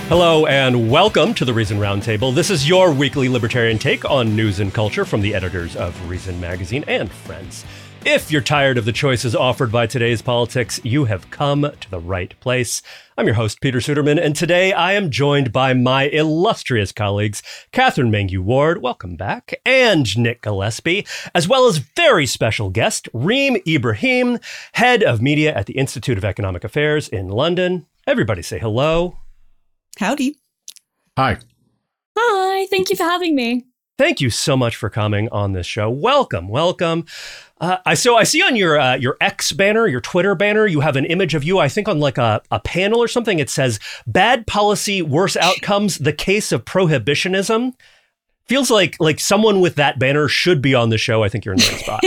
Hello and welcome to the Reason Roundtable. This is your weekly libertarian take on news and culture from the editors of Reason Magazine and friends. If you're tired of the choices offered by today's politics, you have come to the right place. I'm your host, Peter Suderman, and today I am joined by my illustrious colleagues, Catherine Mangu-Ward, welcome back, and Nick Gillespie, as well as very special guest, Reem Ibrahim, head of media at the Institute of Economic Affairs in London. Everybody say hello. Howdy. Hi. Hi, thank you for having me. Thank you so much for coming on this show. Welcome. I see on your X banner, your Twitter banner, you have an image of you, I think on like a panel or something. It says, "Bad policy, worse outcomes, the case of prohibitionism." Feels like someone with that banner should be on the show. I think you're in the right spot.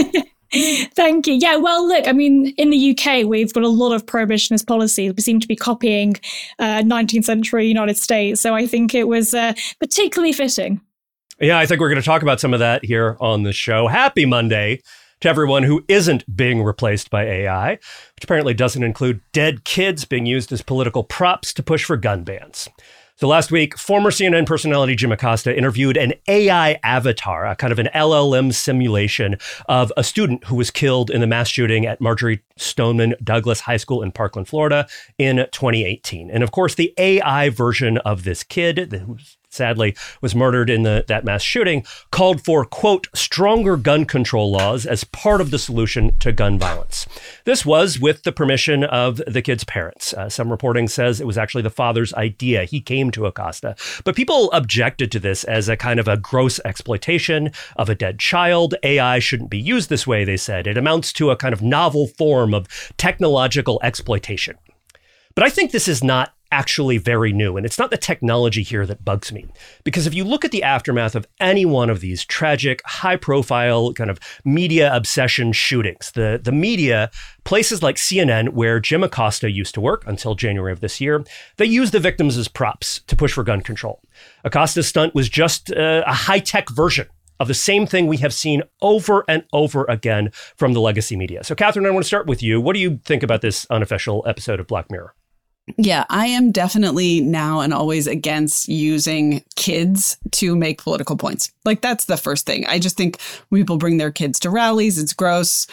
Thank you. Yeah, well, look, I mean, in the UK, we've got a lot of prohibitionist policies. We seem to be copying 19th century United States. So I think it was particularly fitting. Yeah, I think we're going to talk about some of that here on the show. Happy Monday to everyone who isn't being replaced by AI, which apparently doesn't include dead kids being used as political props to push for gun bans. So last week, former CNN personality Jim Acosta interviewed an AI avatar, a kind of an LLM simulation of a student who was killed in the mass shooting at Marjory Stoneman Douglas High School in Parkland, Florida in 2018. And of course, the AI version of this kid, who sadly was murdered in that mass shooting, called for, quote, stronger gun control laws as part of the solution to gun violence. This was with the permission of the kid's parents. Some reporting says it was actually the father's idea. He came to Acosta. But people objected to this as a kind of a gross exploitation of a dead child. AI shouldn't be used this way, they said. It amounts to a kind of novel form of technological exploitation. But I think this is not actually very new. And it's not the technology here that bugs me. Because if you look at the aftermath of any one of these tragic, high-profile kind of media obsession shootings, the media, places like CNN, where Jim Acosta used to work until January of this year, they use the victims as props to push for gun control. Acosta's stunt was just a high-tech version of the same thing we have seen over and over again from the legacy media. So, Catherine, I want to start with you. What do you think about this unofficial episode of Black Mirror? Yeah, I am definitely now and always against using kids to make political points. Like, that's the first thing. I just think when people bring their kids to rallies, it's gross.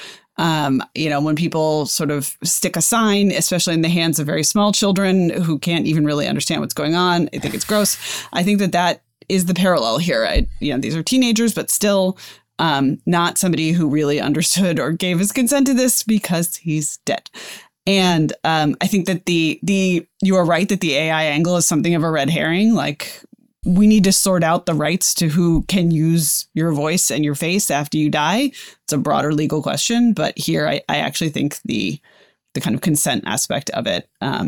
When people sort of stick a sign, especially in the hands of very small children who can't even really understand what's going on, I think it's gross. I think that is the parallel here. These are teenagers, but still not somebody who really understood or gave his consent to this because he's dead. And I think that you are right that the AI angle is something of a red herring. Like, we need to sort out the rights to who can use your voice and your face after you die. It's a broader legal question. But here, I actually think the kind of consent aspect of it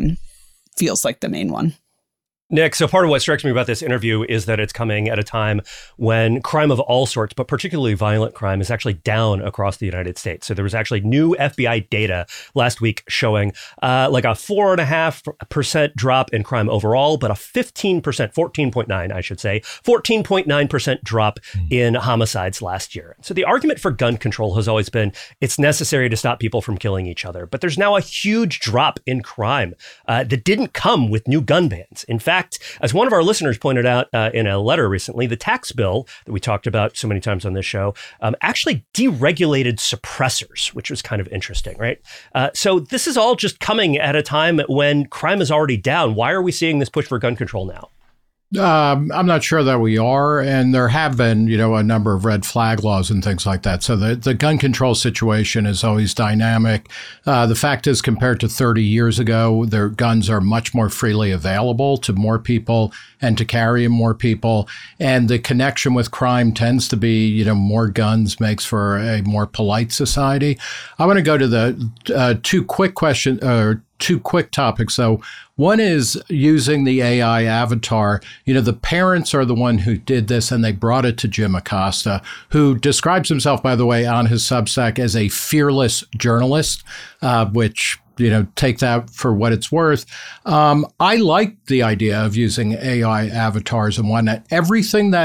feels like the main one. Nick, so part of what strikes me about this interview is that it's coming at a time when crime of all sorts, but particularly violent crime, is actually down across the United States. So there was actually new FBI data last week showing like a 4.5% drop in crime overall, but a 14.9% drop in homicides last year. So the argument for gun control has always been it's necessary to stop people from killing each other. But there's now a huge drop in crime that didn't come with new gun bans. In fact, as one of our listeners pointed out in a letter recently, the tax bill that we talked about so many times on this show actually deregulated suppressors, which was kind of interesting, right? So this is all just coming at a time when crime is already down. Why are we seeing this push for gun control now? I'm not sure that we are. And there have been, a number of red flag laws and things like that. So the gun control situation is always dynamic. The fact is, compared to 30 years ago, their guns are much more freely available to more people and to carry more people. And the connection with crime tends to be, more guns makes for a more polite society. I want to go to the two quick topics. So one is using the AI avatar. The parents are the one who did this, and they brought it to Jim Acosta, who describes himself, by the way, on his Substack as a fearless journalist, which, take that for what it's worth. I like the idea of using AI avatars and whatnot. Everything that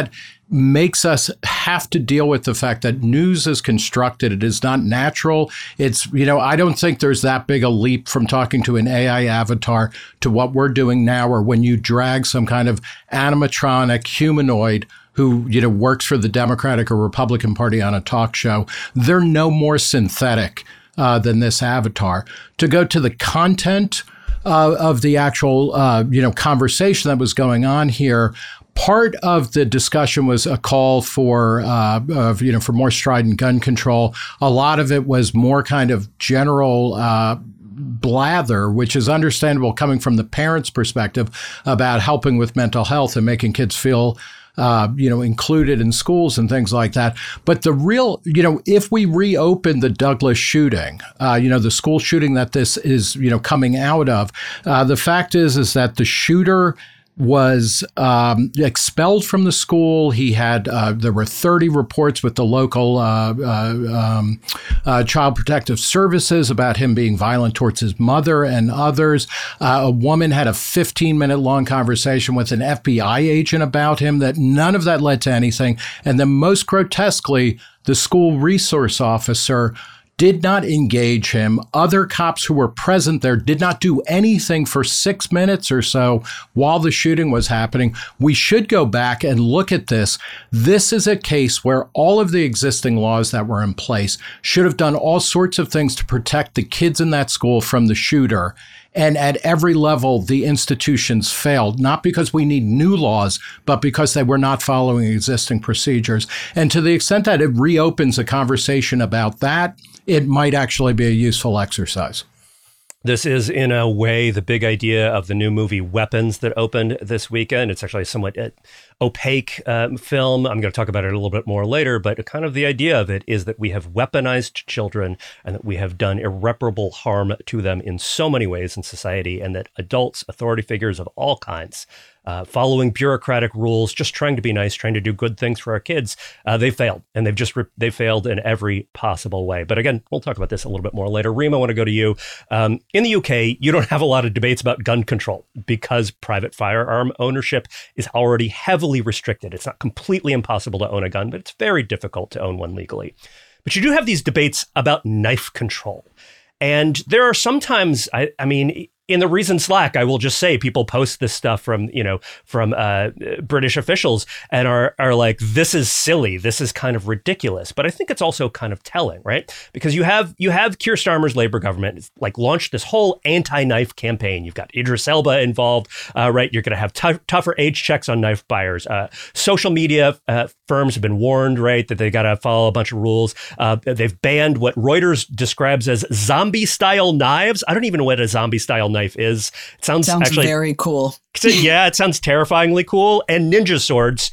makes us have to deal with the fact that news is constructed. It is not natural. It's, I don't think there's that big a leap from talking to an AI avatar to what we're doing now, or when you drag some kind of animatronic humanoid who, works for the Democratic or Republican Party on a talk show. They're no more synthetic than this avatar. To go to the content of the actual, conversation that was going on here, part of the discussion was a call for more strident gun control. A lot of it was more kind of general blather, which is understandable coming from the parents' perspective about helping with mental health and making kids feel included in schools and things like that. But the real, if we reopen the Douglas shooting, the school shooting that this is, coming out of, the fact is that the shooter was expelled from the school. He had there were 30 reports with the local Child Protective Services about him being violent towards his mother and others. A woman had a 15-minute long conversation with an FBI agent about him. That none of that led to anything. And then most grotesquely, the school resource officer did not engage him. Other cops who were present there did not do anything for 6 minutes or so while the shooting was happening. We should go back and look at this. This is a case where all of the existing laws that were in place should have done all sorts of things to protect the kids in that school from the shooter. And at every level, the institutions failed, not because we need new laws, but because they were not following existing procedures. And to the extent that it reopens a conversation about that, it might actually be a useful exercise. This is, in a way, the big idea of the new movie Weapons that opened this weekend. It's actually a somewhat opaque film. I'm going to talk about it a little bit more later, but kind of the idea of it is that we have weaponized children and that we have done irreparable harm to them in so many ways in society, and that adults, authority figures of all kinds, following bureaucratic rules, just trying to be nice, trying to do good things for our kids, they failed. And they failed in every possible way. But again, we'll talk about this a little bit more later. Reem, I want to go to you. In the UK, you don't have a lot of debates about gun control because private firearm ownership is already heavily restricted. It's not completely impossible to own a gun, but it's very difficult to own one legally. But you do have these debates about knife control. And there are sometimes, I mean, in the recent Slack, I will just say people post this stuff from British officials and are like, this is silly. This is kind of ridiculous. But I think it's also kind of telling, right? Because you have Keir Starmer's Labour government like launched this whole anti-knife campaign. You've got Idris Elba involved, right? You're going to have tougher age checks on knife buyers. Social media firms have been warned, right, that they got to follow a bunch of rules. They've banned what Reuters describes as zombie-style knives. I don't even know what a zombie-style knife is. It sounds actually very cool. Yeah, it sounds terrifyingly cool. And ninja swords,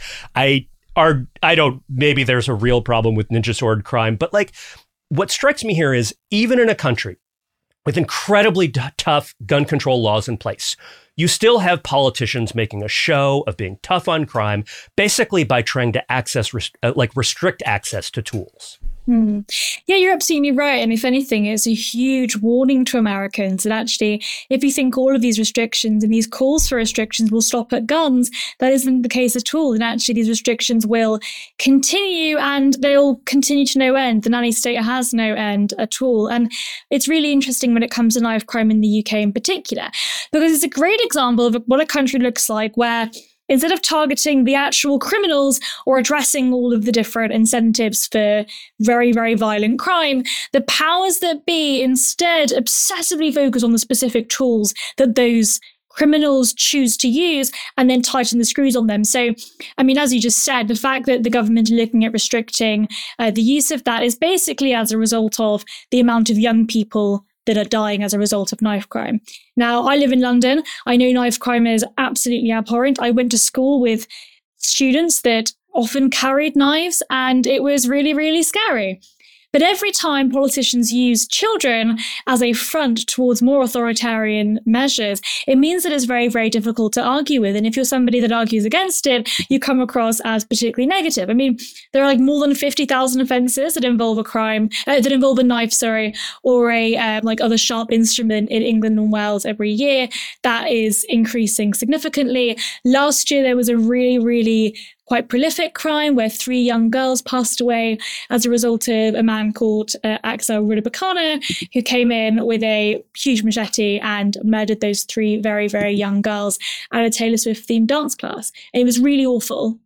maybe there's a real problem with ninja sword crime, but like what strikes me here is even in a country with incredibly tough gun control laws in place, you still have politicians making a show of being tough on crime, basically by trying to restrict access to tools. Yeah, you're absolutely right. And if anything, it's a huge warning to Americans that actually, if you think all of these restrictions and these calls for restrictions will stop at guns, that isn't the case at all. And actually, these restrictions will continue and they'll continue to no end. The nanny state has no end at all. And it's really interesting when it comes to knife crime in the UK in particular, because it's a great example of what a country looks like where instead of targeting the actual criminals or addressing all of the different incentives for very, very violent crime, the powers that be instead obsessively focus on the specific tools that those criminals choose to use and then tighten the screws on them. So, I mean, as you just said, the fact that the government are looking at restricting the use of that is basically as a result of the amount of young people that are dying as a result of knife crime. Now, I live in London. I know knife crime is absolutely abhorrent. I went to school with students that often carried knives, and it was really, really scary. But every time politicians use children as a front towards more authoritarian measures, it means that it's very, very difficult to argue with. And if you're somebody that argues against it, you come across as particularly negative. I mean, there are like more than 50,000 offences that involve that involve a knife, or a like other sharp instrument in England and Wales every year. That is increasing significantly. Last year, there was a really, really quite prolific crime where 3 young girls passed away as a result of a man called Axel Rudabakana, who came in with a huge machete and murdered those 3 very, very young girls at a Taylor Swift themed dance class. And it was really awful.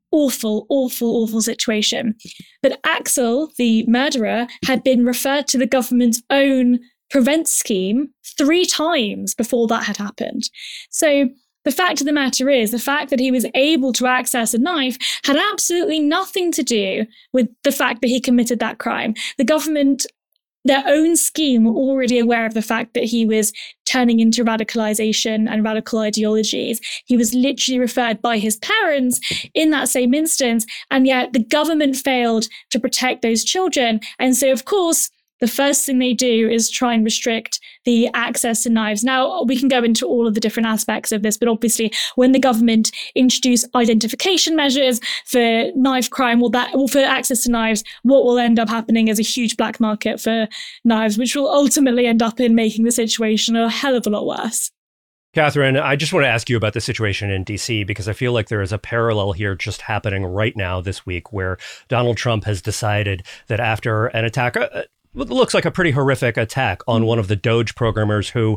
Awful situation. But Axel, the murderer, had been referred to the government's own PREVENT scheme 3 times before that had happened. So the fact of the matter is, the fact that he was able to access a knife had absolutely nothing to do with the fact that he committed that crime. The government, their own scheme, were already aware of the fact that he was turning into radicalization and radical ideologies. He was literally referred by his parents in that same instance, and yet the government failed to protect those children. And so, of course, the first thing they do is try and restrict the access to knives. Now, we can go into all of the different aspects of this, but obviously when the government introduce identification measures for knife crime or for access to knives, what will end up happening is a huge black market for knives, which will ultimately end up in making the situation a hell of a lot worse. Catherine, I just want to ask you about the situation in D.C. because I feel like there is a parallel here just happening right now this week where Donald Trump has decided that after an attack, what looks like a pretty horrific attack on one of the Doge programmers who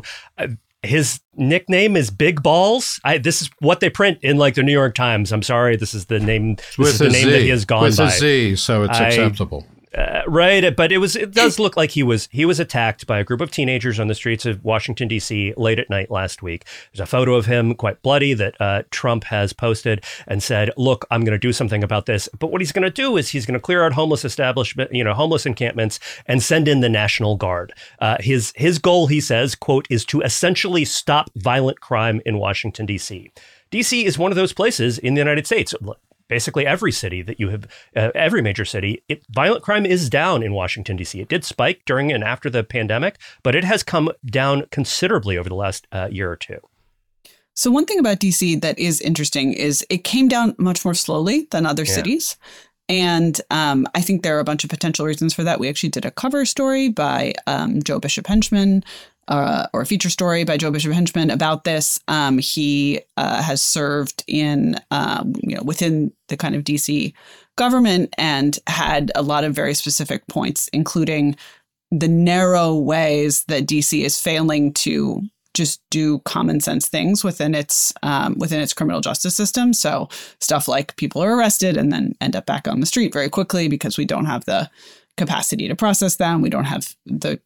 his nickname is Big Balls. This is what they print in like the New York Times. I'm sorry. This is the name. This is the name that he has gone by. With a Z, so it's acceptable. Right, but it does look like he was attacked by a group of teenagers on the streets of Washington, D.C. late at night last week. There's a photo of him, quite bloody, that Trump has posted and said, look, I'm going to do something about this. But what he's going to do is he's going to clear out homeless homeless encampments and send in the National Guard. His goal, he says, quote, is to essentially stop violent crime in Washington, D.C. D.C. is one of those places in the United States. Basically every city that you have, every major city, violent crime is down in Washington, D.C. It did spike during and after the pandemic, but it has come down considerably over the last year or two. So one thing about D.C. that is interesting is it came down much more slowly than other cities. And I think there are a bunch of potential reasons for that. We actually did a cover story by Joe Bishop Henchman, or a feature story by Joe Bishop Henchman about this. He has served in, within the kind of DC government and had a lot of very specific points, including the narrow ways that DC is failing to just do common sense things within its criminal justice system. So stuff like people are arrested and then end up back on the street very quickly because we don't have the capacity to process them. We don't have the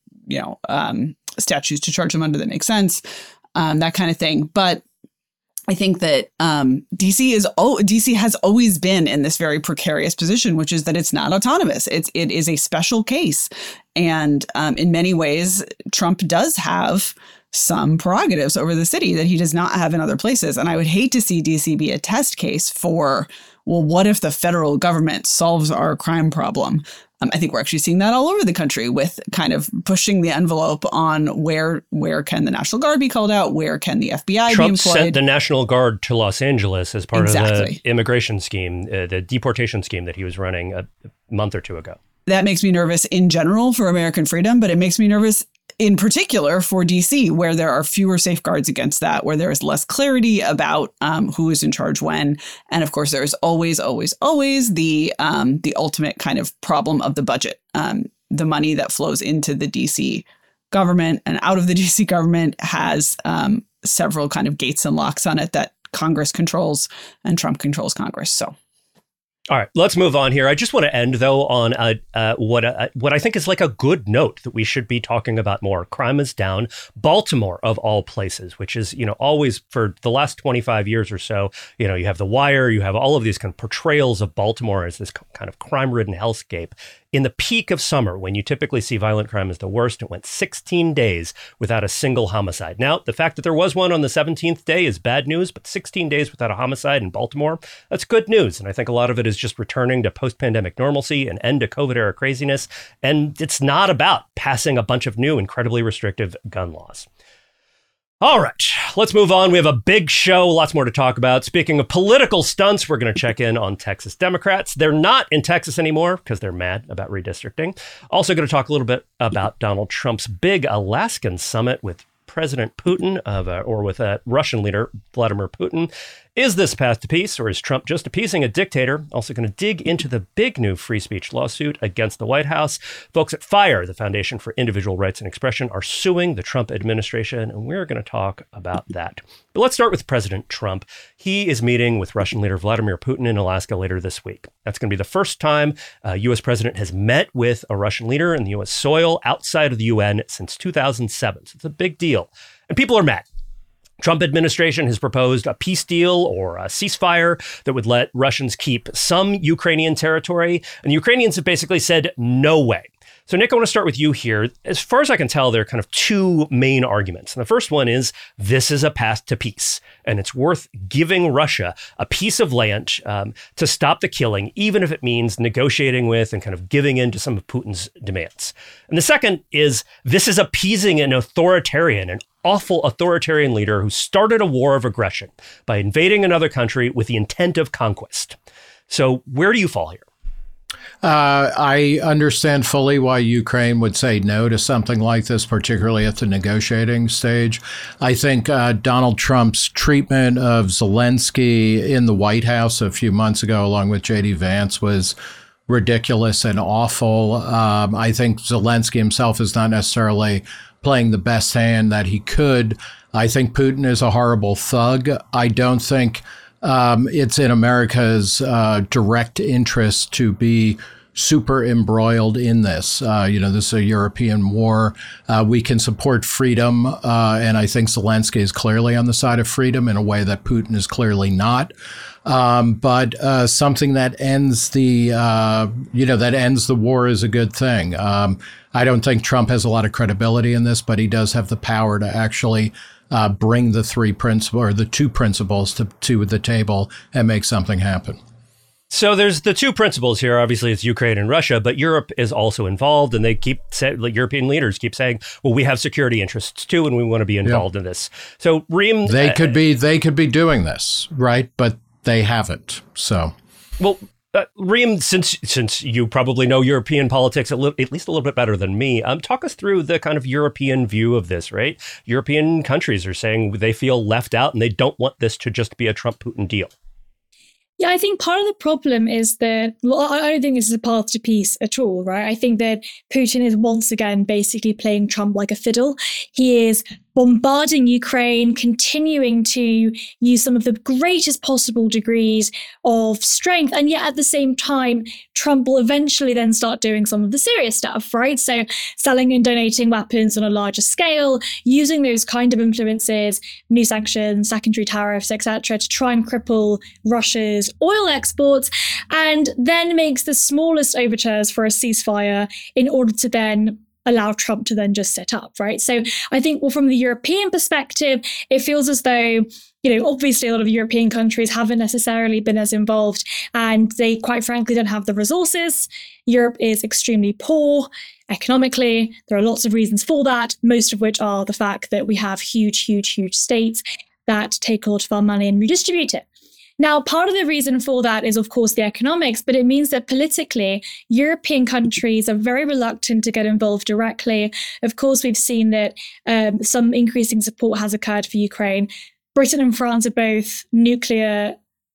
statutes to charge them under that make sense, that kind of thing. But I think that DC has always been in this very precarious position, which is that it's not autonomous. It is a special case. And in many ways, Trump does have some prerogatives over the city that he does not have in other places. And I would hate to see DC be a test case for, well, what if the federal government solves our crime problem? I think we're actually seeing that all over the country with kind of pushing the envelope on where can the National Guard be called out? Where can the FBI be employed? Trump sent the National Guard to Los Angeles as part of the immigration scheme, the deportation scheme that he was running a month or two ago. That makes me nervous in general for American freedom, but it makes me nervous in particular for DC, where there are fewer safeguards against that, where there is less clarity about who is in charge when. And of course, there is always the ultimate kind of problem of the budget, the money that flows into the DC government and out of the DC government has several kind of gates and locks on it that Congress controls, and Trump controls Congress. So. All right, let's move on here. I just want to end, though, on what I think is like a good note that we should be talking about more. Crime is down. Baltimore, of all places, which is, always for the last 25 years or so, you have The Wire, you have all of these kind of portrayals of Baltimore as this kind of crime-ridden hellscape. In the peak of summer, when you typically see violent crime as the worst, it went 16 days without a single homicide. Now, the fact that there was one on the 17th day is bad news, but 16 days without a homicide in Baltimore, that's good news. And I think a lot of it is just returning to post-pandemic normalcy, an end to COVID-era craziness. And it's not about passing a bunch of new, incredibly restrictive gun laws. All right, let's move on. We have a big show, lots more to talk about. Speaking of political stunts, we're going to check in on Texas Democrats. They're not in Texas anymore because they're mad about redistricting. Also going to talk a little bit about Donald Trump's big Alaskan summit with President Putin with Russian leader Vladimir Putin. Is this path to peace, or is Trump just appeasing a dictator? Also going to dig into the big new free speech lawsuit against the White House. Folks at FIRE, the Foundation for Individual Rights and Expression, are suing the Trump administration, and we're going to talk about that. But let's start with President Trump. He is meeting with Russian leader Vladimir Putin in Alaska later this week. That's going to be the first time a U.S. president has met with a Russian leader in the U.S. soil outside of the UN since 2007. So it's a big deal. And people are mad. Trump administration has proposed a peace deal or a ceasefire that would let Russians keep some Ukrainian territory. And the Ukrainians have basically said, no way. So, Nick, I want to start with you here. As far as I can tell, there are kind of two main arguments. And the first one is this is a path to peace, and it's worth giving Russia a piece of land to stop the killing, even if it means negotiating with and kind of giving in to some of Putin's demands. And the second is this is appeasing an awful authoritarian leader who started a war of aggression by invading another country with the intent of conquest. So where do you fall here? I understand fully why Ukraine would say no to something like this, particularly at the negotiating stage. I think Donald Trump's treatment of Zelensky in the White House a few months ago, along with J.D. Vance, was ridiculous and awful. I think Zelensky himself is not necessarily playing the best hand that he could. I think Putin is a horrible thug. I don't think it's in America's direct interest to be super embroiled in this. This is a European war. We can support freedom, and I think Zelensky is clearly on the side of freedom in a way that Putin is clearly not. But something that ends the war is a good thing. I don't think Trump has a lot of credibility in this, but he does have the power to actually bring the two principles to the table and make something happen. So there's the two principles here. Obviously, it's Ukraine and Russia, but Europe is also involved, and European leaders keep saying, "Well, we have security interests too, and we want to be involved in this." So, Reem, they could be doing this, right? But they haven't. So, well, Reem, since you probably know European politics at least a little bit better than me, talk us through the kind of European view of this, right? European countries are saying they feel left out, and they don't want this to just be a Trump-Putin deal. Yeah, I think part of the problem is that, I don't think this is a path to peace at all, right? I think that Putin is once again basically playing Trump like a fiddle. He is bombarding Ukraine, continuing to use some of the greatest possible degrees of strength. And yet at the same time, Trump will eventually then start doing some of the serious stuff, right? So selling and donating weapons on a larger scale, using those kind of influences, new sanctions, secondary tariffs, etc., to try and cripple Russia's oil exports, and then makes the smallest overtures for a ceasefire in order to then allow Trump to then just set up, right? So I think, well, from the European perspective, it feels as though, obviously a lot of European countries haven't necessarily been as involved, and they quite frankly don't have the resources. Europe is extremely poor economically. There are lots of reasons for that, most of which are the fact that we have huge states that take a lot of our money and redistribute it. Now, part of the reason for that is, of course, the economics, but it means that politically, European countries are very reluctant to get involved directly. Of course, we've seen that some increasing support has occurred for Ukraine. Britain and France are both nuclear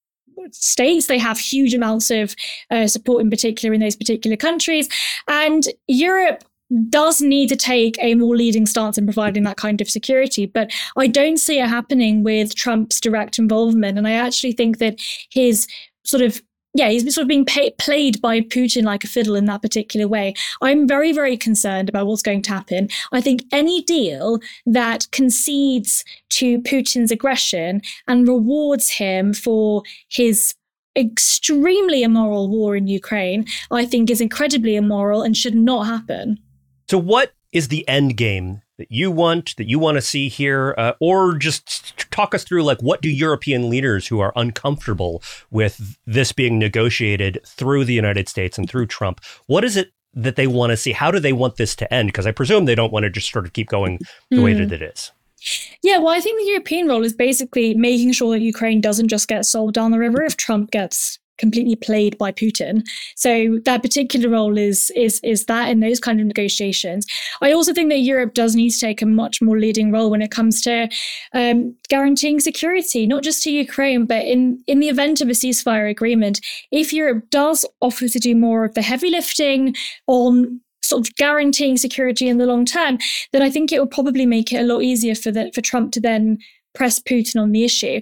states. They have huge amounts of support, in particular, in those particular countries. And Europe does need to take a more leading stance in providing that kind of security. But I don't see it happening with Trump's direct involvement. And I actually think that he's sort of being played by Putin like a fiddle in that particular way. I'm very, very concerned about what's going to happen. I think any deal that concedes to Putin's aggression and rewards him for his extremely immoral war in Ukraine, I think is incredibly immoral and should not happen. So what is the end game that you want to see here? Or just talk us through, what do European leaders who are uncomfortable with this being negotiated through the United States and through Trump, what is it that they want to see? How do they want this to end? Because I presume they don't want to just sort of keep going the way that it is. Yeah, well, I think the European role is basically making sure that Ukraine doesn't just get sold down the river if Trump gets completely played by Putin. So that particular role is that in those kind of negotiations. I also think that Europe does need to take a much more leading role when it comes to guaranteeing security, not just to Ukraine, but in the event of a ceasefire agreement. If Europe does offer to do more of the heavy lifting on sort of guaranteeing security in the long term, then I think it will probably make it a lot easier for Trump to then press Putin on the issue.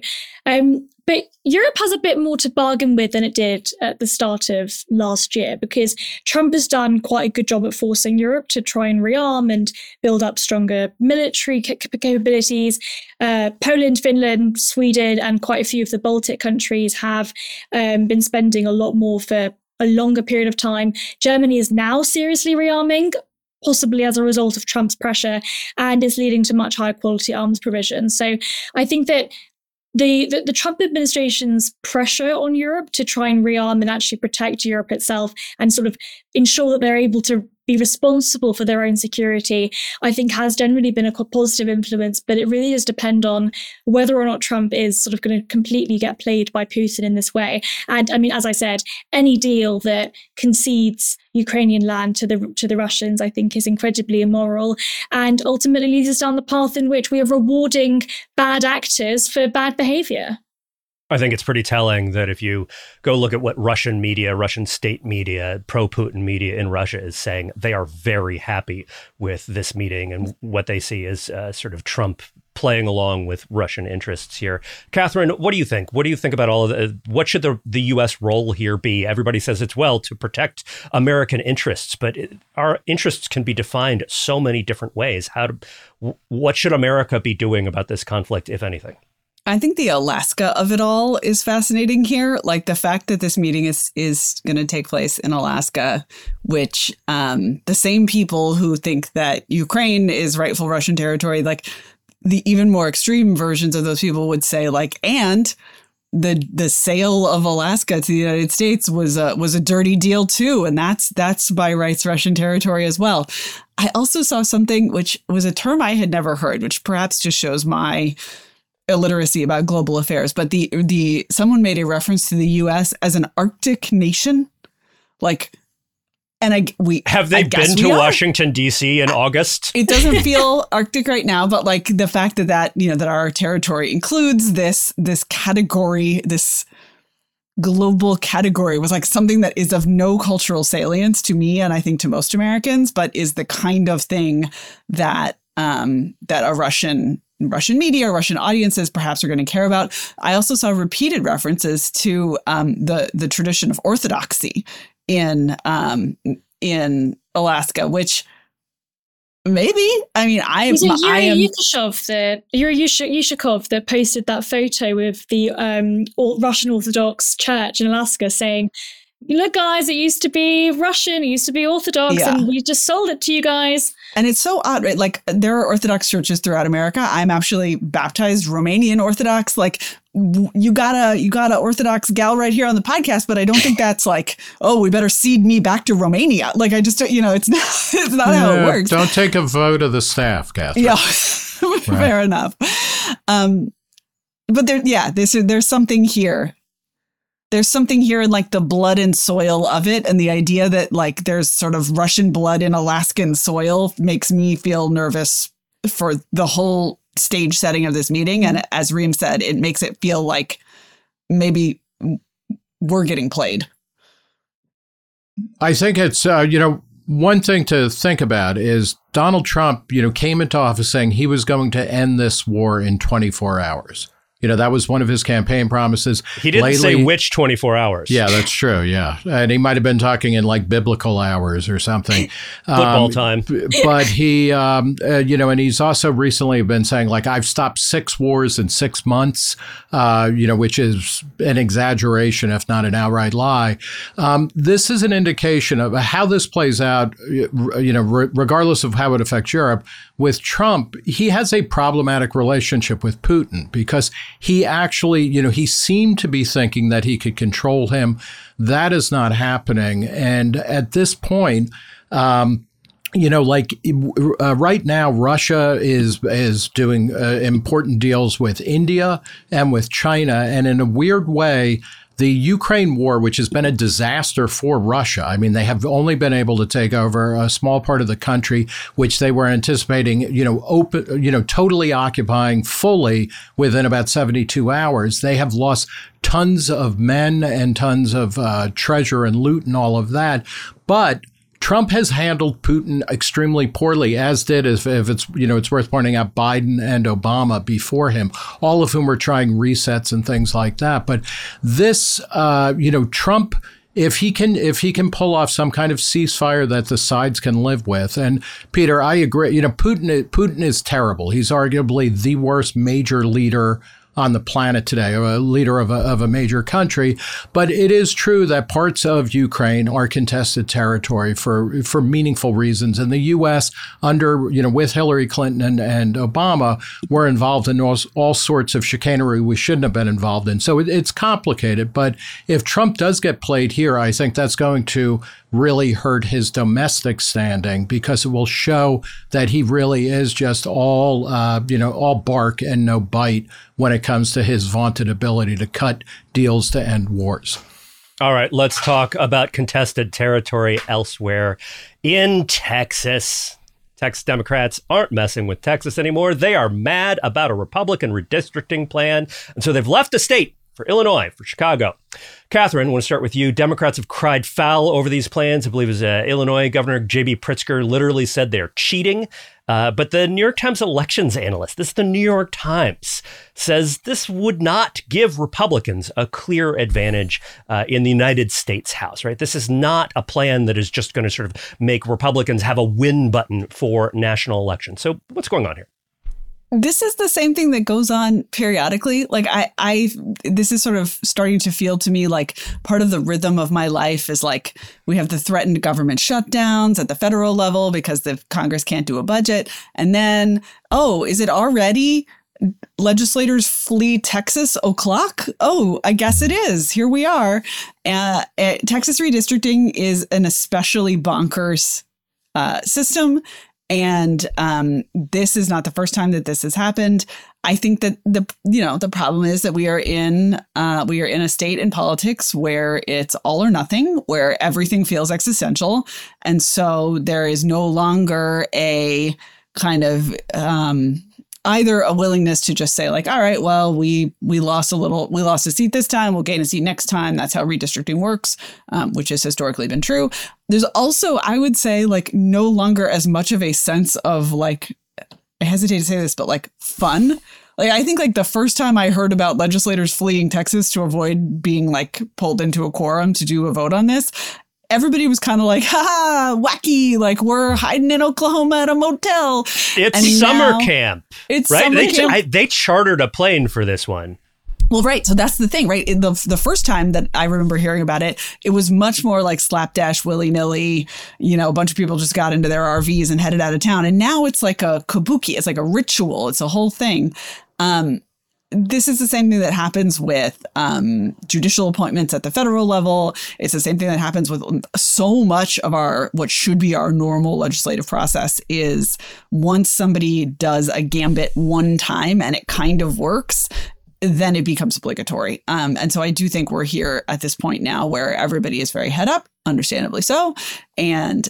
But Europe has a bit more to bargain with than it did at the start of last year, because Trump has done quite a good job at forcing Europe to try and rearm and build up stronger military capabilities. Poland, Finland, Sweden, and quite a few of the Baltic countries have been spending a lot more for a longer period of time. Germany is now seriously rearming, possibly as a result of Trump's pressure, and is leading to much higher quality arms provision. So I think that the Trump administration's pressure on Europe to try and rearm and actually protect Europe itself and sort of ensure that they're able to be responsible for their own security, I think has generally been a positive influence, but it really does depend on whether or not Trump is sort of going to completely get played by Putin in this way. And I mean, as I said, any deal that concedes Ukrainian land to the Russians, I think, is incredibly immoral and ultimately leads us down the path in which we are rewarding bad actors for bad behavior. I think it's pretty telling that if you go look at what Russian media, Russian state media, pro-Putin media in Russia is saying, they are very happy with this meeting and what they see as sort of Trump playing along with Russian interests here. Catherine, what do you think? What do you think about all of the, what should the U.S. role here be? Everybody says it's, well, to protect American interests, but our interests can be defined so many different ways. What should America be doing about this conflict, if anything? I think the Alaska of it all is fascinating here. Like the fact that this meeting is going to take place in Alaska, which the same people who think that Ukraine is rightful Russian territory, like the even more extreme versions of those people would say, like, and the sale of Alaska to the United States was a dirty deal too, and that's by rights Russian territory as well. I also saw something which was a term I had never heard, which perhaps just shows my illiteracy about global affairs, but the someone made a reference to the U.S. as an Arctic nation, like, and we have they been to Washington D.C. in August? It doesn't feel Arctic right now, but like the fact that our territory includes this category, this global category, was like something that is of no cultural salience to me, and I think to most Americans, but is the kind of thing that that a Russian media, Russian audiences perhaps are going to care about. I also saw repeated references to the tradition of orthodoxy in Alaska, which maybe, I mean, Yuri Yushakov that posted that photo with the Russian Orthodox Church in Alaska saying, look, guys, it used to be Russian, it used to be Orthodox, and we just sold it to you guys. And it's so odd, right? Like, there are Orthodox churches throughout America. I'm actually baptized Romanian Orthodox. Like, you got a Orthodox gal right here on the podcast, but I don't think that's like, oh, we better cede me back to Romania. Like, I just, it's not how it works. Don't take a vote of the staff, Catherine. Yeah, fair enough. But there's something here. There's something here in like the blood and soil of it. And the idea that like there's sort of Russian blood in Alaskan soil makes me feel nervous for the whole stage setting of this meeting. And as Reem said, it makes it feel like maybe we're getting played. I think it's, one thing to think about is Donald Trump, came into office saying he was going to end this war in 24 hours. That was one of his campaign promises. He didn't say which 24 hours. Yeah, that's true. Yeah. And he might have been talking in like biblical hours or something. Football time. But he, and he's also recently been saying, like, I've stopped 6 wars in 6 months, which is an exaggeration, if not an outright lie. This is an indication of how this plays out, regardless of how it affects Europe. With Trump, he has a problematic relationship with Putin because he actually, he seemed to be thinking that he could control him. That is not happening. And at this point, right now, Russia is doing important deals with India and with China. And in a weird way, the Ukraine war, which has been a disaster for Russia. I mean, they have only been able to take over a small part of the country, which they were anticipating, totally occupying fully within about 72 hours. They have lost tons of men and tons of treasure and loot and all of that. But Trump has handled Putin extremely poorly, as did, if it's worth pointing out, Biden and Obama before him, all of whom were trying resets and things like that. But this, Trump, if he can pull off some kind of ceasefire that the sides can live with, and Peter, I agree. Putin is terrible. He's arguably the worst major leader on the planet today, a leader of a major country. But it is true that parts of Ukraine are contested territory for meaningful reasons. And the U.S. with Hillary Clinton and Obama were involved in all sorts of chicanery we shouldn't have been involved in. So it's complicated. But if Trump does get played here, I think that's going to really hurt his domestic standing, because it will show that he really is just all bark and no bite when it comes to his vaunted ability to cut deals to end wars. All right, let's talk about contested territory elsewhere. In Texas, Texas Democrats aren't messing with Texas anymore. They are mad about a Republican redistricting plan, and so they've left the state for Illinois, for Chicago. Catherine, I want to start with you. Democrats have cried foul over these plans. I believe it was Illinois Governor J.B. Pritzker literally said they're cheating. But the New York Times elections analyst, this is the New York Times, says this would not give Republicans a clear advantage in the United States House, right? This is not a plan that is just going to sort of make Republicans have a win button for national elections. So what's going on here? This is the same thing that goes on periodically. Like this is sort of starting to feel to me like part of the rhythm of my life is like we have the threatened government shutdowns at the federal level because the Congress can't do a budget. And then, is it already legislators flee Texas o'clock? Oh, I guess it is. Here we are. Texas redistricting is an especially bonkers system. And this is not the first time that this has happened. I think that the problem is that we are in a state in politics where it's all or nothing, where everything feels existential, and so there is no longer a kind of either a willingness to just say like, all right, well, we lost a seat this time, we'll gain a seat next time. That's how redistricting works, which has historically been true. There's also, I would say, like no longer as much of a sense of like, I hesitate to say this, but like fun. Like, I think like the first time I heard about legislators fleeing Texas to avoid being like pulled into a quorum to do a vote on this, everybody was kind of like, ha, wacky, like we're hiding in Oklahoma at a motel. It's summer camp. It's right? Summer camp. They chartered a plane for this one. Well, right. So that's the thing, right? The first time that I remember hearing about it, it was much more like slapdash, willy-nilly. A bunch of people just got into their RVs and headed out of town. And now it's like a kabuki. It's like a ritual. It's a whole thing. This is the same thing that happens with judicial appointments at the federal level. It's the same thing that happens with so much of what should be our normal legislative process is once somebody does a gambit one time and it kind of works, then it becomes obligatory. And so I do think we're here at this point now where everybody is very head up, understandably so. And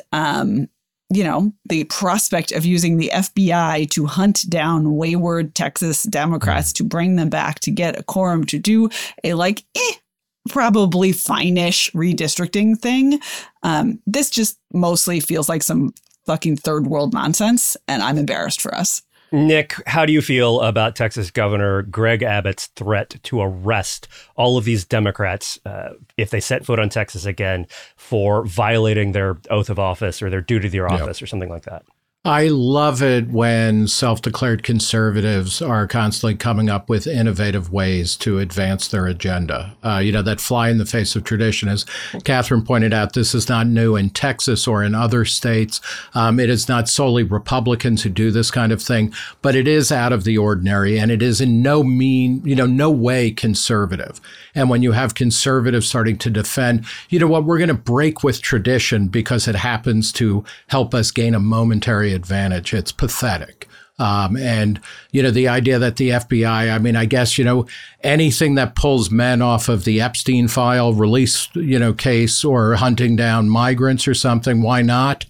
the prospect of using the FBI to hunt down wayward Texas Democrats to bring them back to get a quorum to do a probably fine-ish redistricting thing. This just mostly feels like some fucking third world nonsense, and I'm embarrassed for us. Nick, how do you feel about Texas Governor Greg Abbott's threat to arrest all of these Democrats if they set foot on Texas again for violating their oath of office or their duty to their office or something like that? I love it when self-declared conservatives are constantly coming up with innovative ways to advance their agenda. That fly in the face of tradition. As Catherine pointed out, this is not new in Texas or in other states. It is not solely Republicans who do this kind of thing, but it is out of the ordinary, and it is in no way conservative. And when you have conservatives starting to defend, we're going to break with tradition because it happens to help us gain a momentary advantage. It's pathetic. And, the idea that the FBI, I mean, I guess, anything that pulls men off of the Epstein file release, case or hunting down migrants or something, why not?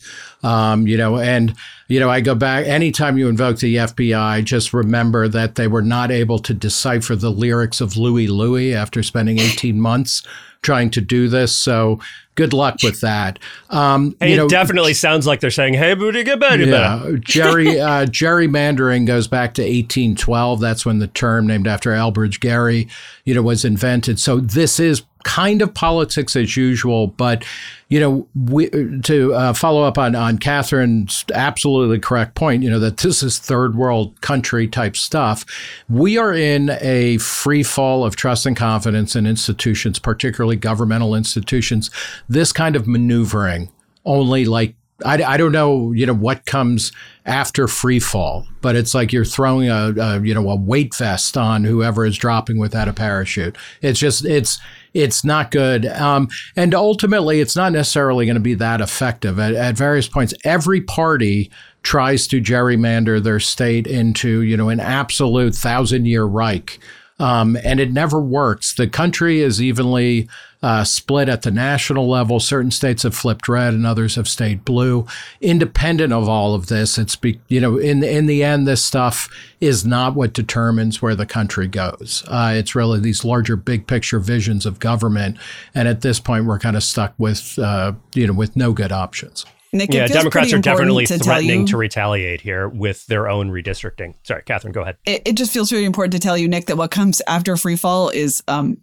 I go back, anytime you invoke the FBI, just remember that they were not able to decipher the lyrics of Louie Louie after spending 18 months trying to do this. So good luck with that. It definitely sounds like they're saying, hey, booty, get better. Yeah, gerrymandering goes back to 1812. That's when the term named after Elbridge Gerry, was invented. So this is kind of politics as usual, but to follow up on Catherine's absolutely correct point, that this is third world country type stuff. We are in a free fall of trust and confidence in institutions, particularly governmental institutions. This kind of maneuvering only I don't know, what comes after free fall, but it's like you're throwing a weight vest on whoever is dropping without a parachute. It's just, it's not good. And ultimately, it's not necessarily going to be that effective. At various points, every party tries to gerrymander their state into, an absolute 1,000-year Reich. And it never works. The country is evenly split at the national level. Certain states have flipped red and others have stayed blue. Independent of all of this, in the end, this stuff is not what determines where the country goes. It's really these larger big picture visions of government. And at this point, we're kind of stuck with no good options. Nick, Democrats are definitely threatening to retaliate here with their own redistricting. Sorry, Catherine, go ahead. It just feels really important to tell you, Nick, that what comes after free fall is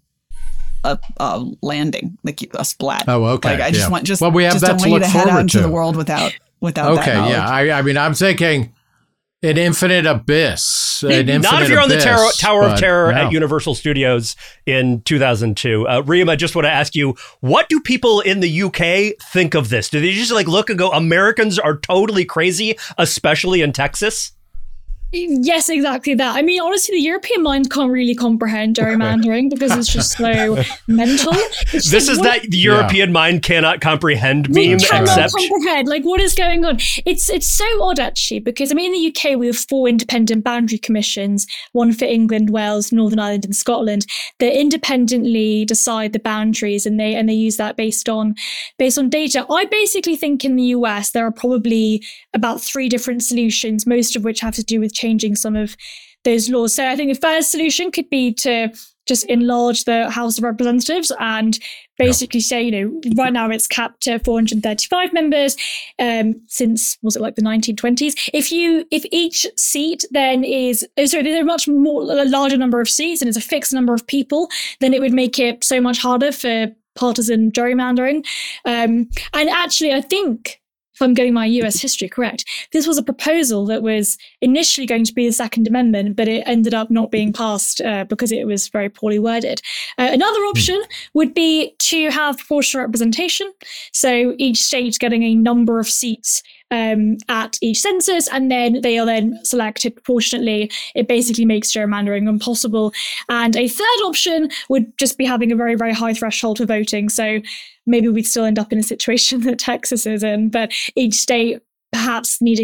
a landing, like a splat. Oh, okay. Like I just want we have that to look head out forward into to the world without okay, that yeah. I mean, I'm thinking an infinite abyss. Not if you're on the Tower of Terror at Universal Studios in 2002. Reem, I just want to ask you, what do people in the UK think of this? Do they just look and go, Americans are totally crazy, especially in Texas? Yes, exactly that. I mean, honestly, the European mind can't really comprehend gerrymandering because it's just so mental. This is that the European mind cannot comprehend meme, except comprehend. What is going on? It's so odd, actually, because I mean, in the UK, we have 4 independent boundary commissions, one for England, Wales, Northern Ireland, and Scotland, that independently decide the boundaries, and they use that based on data. I basically think in the US there are probably about 3 different solutions, most of which have to do with changing some of those laws. So I think the first solution could be to just enlarge the House of Representatives and basically say, right now it's capped to 435 members since, was it the 1920s? If each seat then is, there's a much more, a larger number of seats and it's a fixed number of people, then it would make it so much harder for partisan gerrymandering. And actually, I think, if I'm getting my US history correct, this was a proposal that was initially going to be the Second Amendment, but it ended up not being passed because it was very poorly worded. Another option would be to have proportional representation. So each state getting a number of seats at each census, and then they are then selected proportionately. It basically makes gerrymandering impossible. And a third option would just be having a very, very high threshold for voting. So maybe we'd still end up in a situation that Texas is in, but each state perhaps needing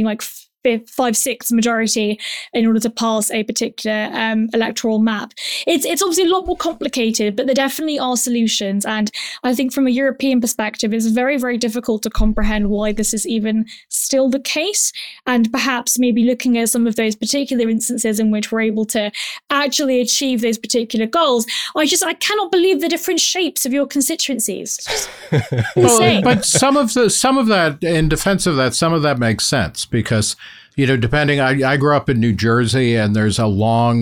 5/6 majority in order to pass a particular electoral map. It's obviously a lot more complicated, but there definitely are solutions. And I think from a European perspective, it's very, very difficult to comprehend why this is even still the case. And perhaps maybe looking at some of those particular instances in which we're able to actually achieve those particular goals. I cannot believe the different shapes of your constituencies. It's just insane. But some of that, in defense of that, some of that makes sense because depending, I grew up in New Jersey and there's a long,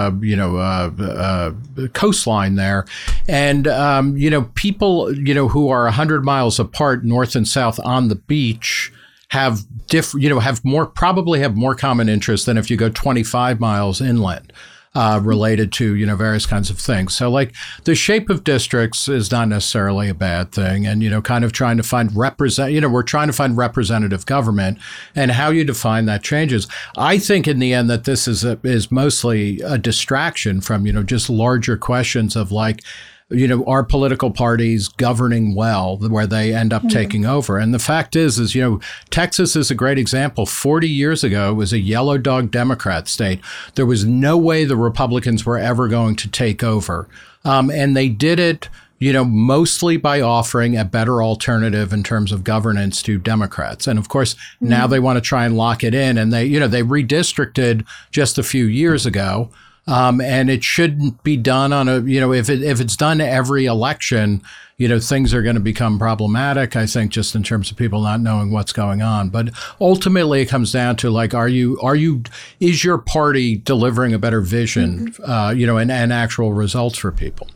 coastline there. And, people, who are 100 miles apart, north and south on the beach have probably have more common interests than if you go 25 miles inland. Related to, various kinds of things. So the shape of districts is not necessarily a bad thing. And, kind of trying to find we're trying to find representative government, and how you define that changes. I think in the end that this is mostly a distraction from, just larger questions of are political parties governing well where they end up taking over? And the fact is, Texas is a great example. 40 years ago, it was a yellow dog Democrat state. There was no way the Republicans were ever going to take over. And they did it, mostly by offering a better alternative in terms of governance to Democrats. And of course, now they want to try and lock it in. And they redistricted just a few years ago. And it shouldn't be done on if it's done every election, things are going to become problematic, I think, just in terms of people not knowing what's going on. But ultimately, it comes down to is your party delivering a better vision, and actual results for people?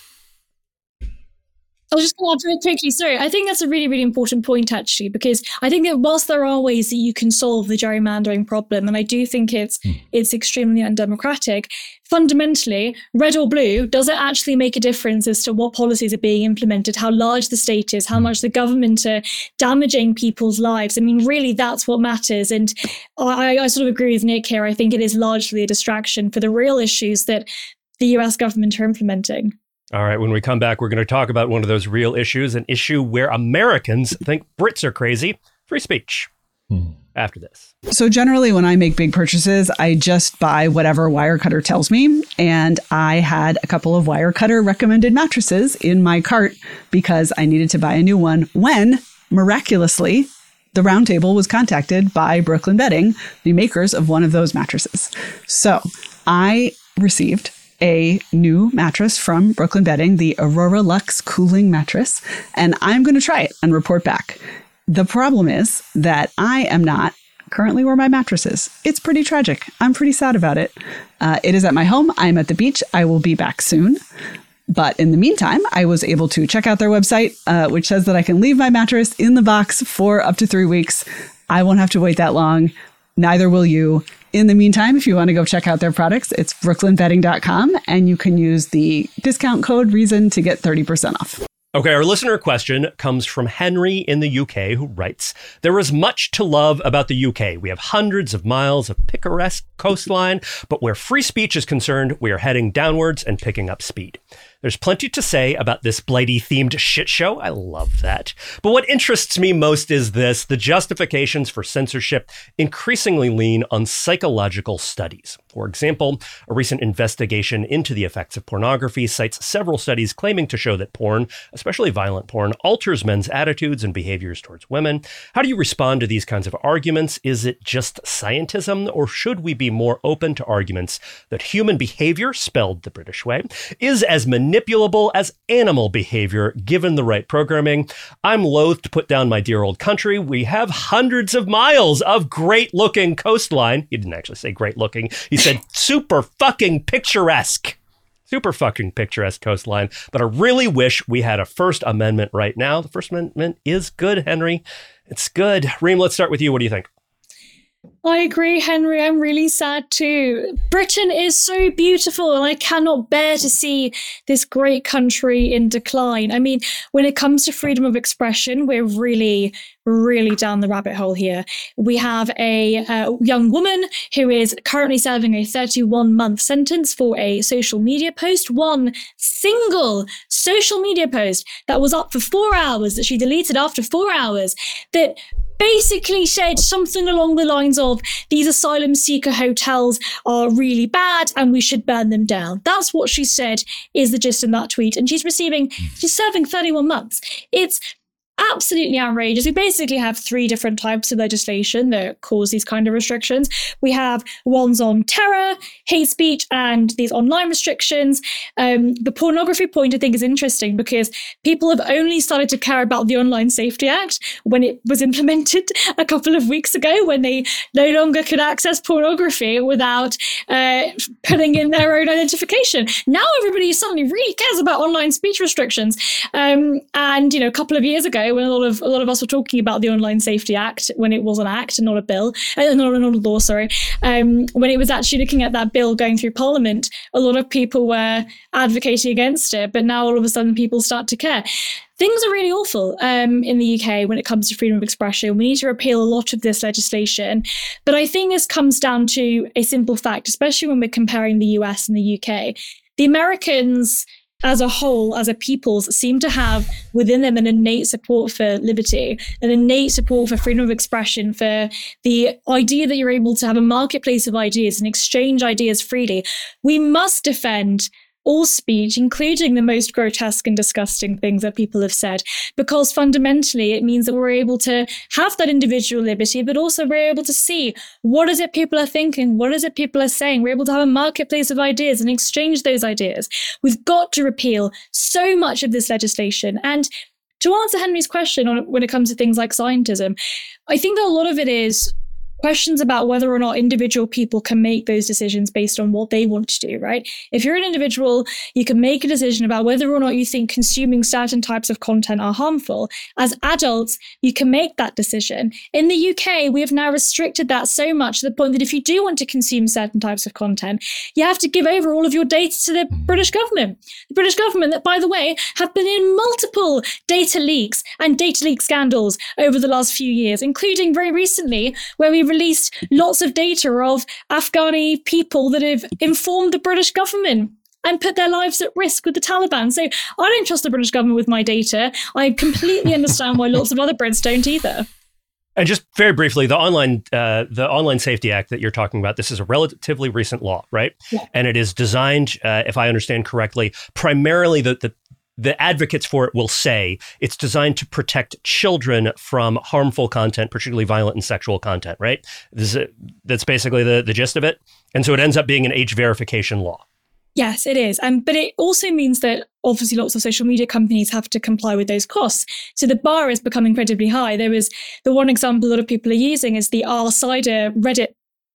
I was just going to add quickly. Sorry, I think that's a really, really important point, actually, because I think that whilst there are ways that you can solve the gerrymandering problem, and I do think it's extremely undemocratic, fundamentally, red or blue, does it actually make a difference as to what policies are being implemented, how large the state is, how much the government are damaging people's lives? I mean, really, that's what matters. And I sort of agree with Nick here. I think it is largely a distraction for the real issues that the US government are implementing. All right, when we come back, we're going to talk about one of those real issues, an issue where Americans think Brits are crazy, free speech. After this. So generally, when I make big purchases, I just buy whatever Wirecutter tells me. And I had a couple of Wirecutter recommended mattresses in my cart because I needed to buy a new one when, miraculously, the Roundtable was contacted by Brooklyn Bedding, the makers of one of those mattresses. So I received a new mattress from Brooklyn Bedding, the Aurora Luxe cooling mattress, and I'm going to try it and report back. The problem is that I am not currently where my mattress is. It's pretty tragic. I'm pretty sad about it. It is at my home. I'm at the beach. I will be back soon. But in the meantime, I was able to check out their website, which says that I can leave my mattress in the box for up to 3 weeks. I won't have to wait that long. Neither will you. In the meantime, if you want to go check out their products, it's brooklynbedding.com, and you can use the discount code REASON to get 30% off. Okay, our listener question comes from Henry in the UK, who writes, "There is much to love about the UK. We have hundreds of miles of picturesque coastline, but where free speech is concerned, we are heading downwards and picking up speed. There's plenty to say about this Blighty-themed shit show. I love that. But what interests me most is this: the justifications for censorship increasingly lean on psychological studies. For example, a recent investigation into the effects of pornography cites several studies claiming to show that porn, especially violent porn, alters men's attitudes and behaviors towards women. How do you respond to these kinds of arguments? Is it just scientism, or should we be more open to arguments that human behavior, spelled the British way, is as manipulable as animal behavior given the right programming? I'm loath to put down my dear old country. We have hundreds of miles of great-looking coastline." He didn't actually say great-looking. He said super fucking picturesque. Super fucking picturesque coastline. But I really wish we had a First Amendment right now. The First Amendment is good, Henry. It's good. Reem, let's start with you. What do you think? I agree, Henry. I'm really sad too. Britain is so beautiful, and I cannot bear to see this great country in decline. I mean, when it comes to freedom of expression, we're really down the rabbit hole here. We have a young woman who is currently serving a 31-month sentence for a social media post, one single social media post that was up for 4 hours, that she deleted after 4 hours, that basically said something along the lines of, these asylum seeker hotels are really bad and we should burn them down. That's what she said is the gist in that tweet. And she's serving 31 months. It's absolutely outrageous. We basically have 3 different types of legislation that cause these kind of restrictions. We have ones on terror, hate speech, and these online restrictions. The pornography point, I think, is interesting because people have only started to care about the Online Safety Act when it was implemented a couple of weeks ago, when they no longer could access pornography without putting in their own identification. Now everybody suddenly really cares about online speech restrictions. And, a couple of years ago, when a lot of us were talking about the Online Safety Act, when it was an act and not a bill, not a law, sorry, when it was actually looking at that bill going through Parliament, a lot of people were advocating against it, but now all of a sudden people start to care. Things are really awful in the UK when it comes to freedom of expression. We need to repeal a lot of this legislation. But I think this comes down to a simple fact, especially when we're comparing the US and the UK. The Americans as a whole, as a peoples, seem to have within them an innate support for liberty, an innate support for freedom of expression, for the idea that you're able to have a marketplace of ideas and exchange ideas freely. We must defend all speech, including the most grotesque and disgusting things that people have said, because fundamentally it means that we're able to have that individual liberty, but also we're able to see what is it people are thinking, what is it people are saying. We're able to have a marketplace of ideas and exchange those ideas. We've got to repeal so much of this legislation. And to answer Henry's question on when it comes to things like scientism, I think that a lot of it is questions about whether or not individual people can make those decisions based on what they want to do, right? If you're an individual, you can make a decision about whether or not you think consuming certain types of content are harmful. As adults, you can make that decision. In the UK, we have now restricted that so much to the point that if you do want to consume certain types of content, you have to give over all of your data to the British government. The British government that, by the way, have been in multiple data leaks and data leak scandals over the last few years, including very recently, where we released lots of data of Afghani people that have informed the British government and put their lives at risk with the Taliban. So I don't trust the British government with my data. I completely understand why lots of other Brits don't either. And just very briefly, the Online Safety Act that you're talking about, this is a relatively recent law, right? Yeah. And it is designed, if I understand correctly, primarily the advocates for it will say it's designed to protect children from harmful content, particularly violent and sexual content, right? That's basically the gist of it. And so it ends up being an age verification law. Yes, it is. But it also means that obviously lots of social media companies have to comply with those costs. So the bar has become incredibly high. There was the one example a lot of people are using is the R-Cider Reddit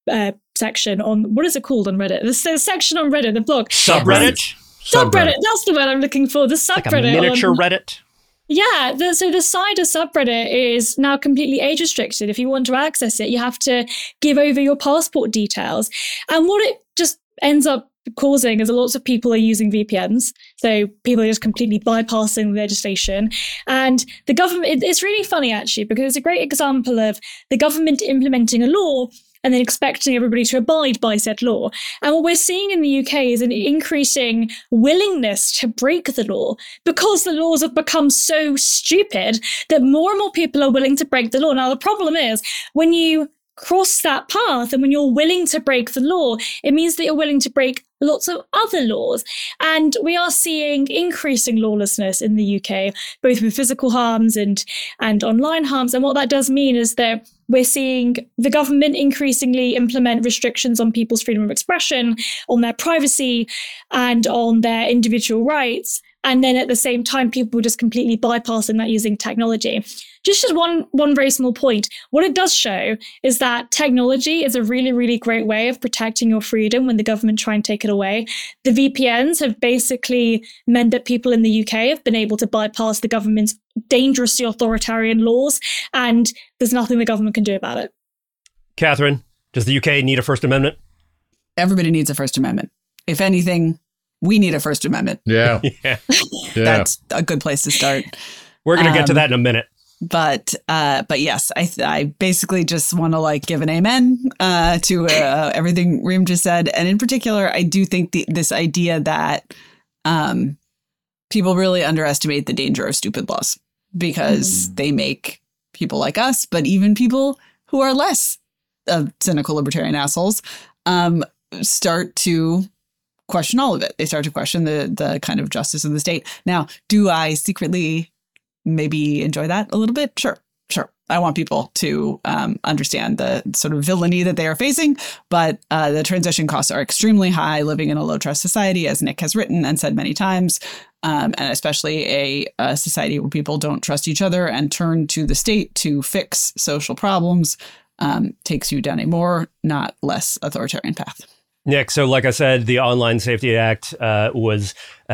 section on, what is it called on Reddit? The section on Reddit, the blog. Subreddit? Subreddit, that's the word I'm looking for. The subreddit. Like a miniature Reddit? Yeah, so the Cider subreddit is now completely age restricted. If you want to access it, you have to give over your passport details. And what it just ends up causing is lots of people are using VPNs. So people are just completely bypassing the legislation. And the government, it's really funny actually, because it's a great example of the government implementing a law and then expecting everybody to abide by said law. And what we're seeing in the UK is an increasing willingness to break the law because the laws have become so stupid that more and more people are willing to break the law. Now, the problem is when you cross that path and when you're willing to break the law, it means that you're willing to break lots of other laws. And we are seeing increasing lawlessness in the UK, both with physical harms and online harms. And what that does mean is that we're seeing the government increasingly implement restrictions on people's freedom of expression, on their privacy, and on their individual rights. And then at the same time, people just completely bypassing that using technology. Just one very small point. What it does show is that technology is a really, really great way of protecting your freedom when the government try and take it away. The VPNs have basically meant that people in the UK have been able to bypass the government's dangerously authoritarian laws, and there's nothing the government can do about it. Catherine, does the UK need a First Amendment? Everybody needs a First Amendment. If anything, we need a First Amendment. Yeah. Yeah. That's a good place to start. We're going to get to that in a minute. But yes, I basically just want to give an amen to everything Reem just said. And in particular, I do think this idea that people really underestimate the danger of stupid laws because they make people like us, but even people who are less cynical libertarian assholes, start to question all of it. They start to question the kind of justice of the state. Now, do I secretly maybe enjoy that a little bit? Sure. I want people to understand the sort of villainy that they are facing, but the transition costs are extremely high living in a low trust society, as Nick has written and said many times, and especially a society where people don't trust each other and turn to the state to fix social problems takes you down a more, not less authoritarian path. Nick, so like I said, the Online Safety Act was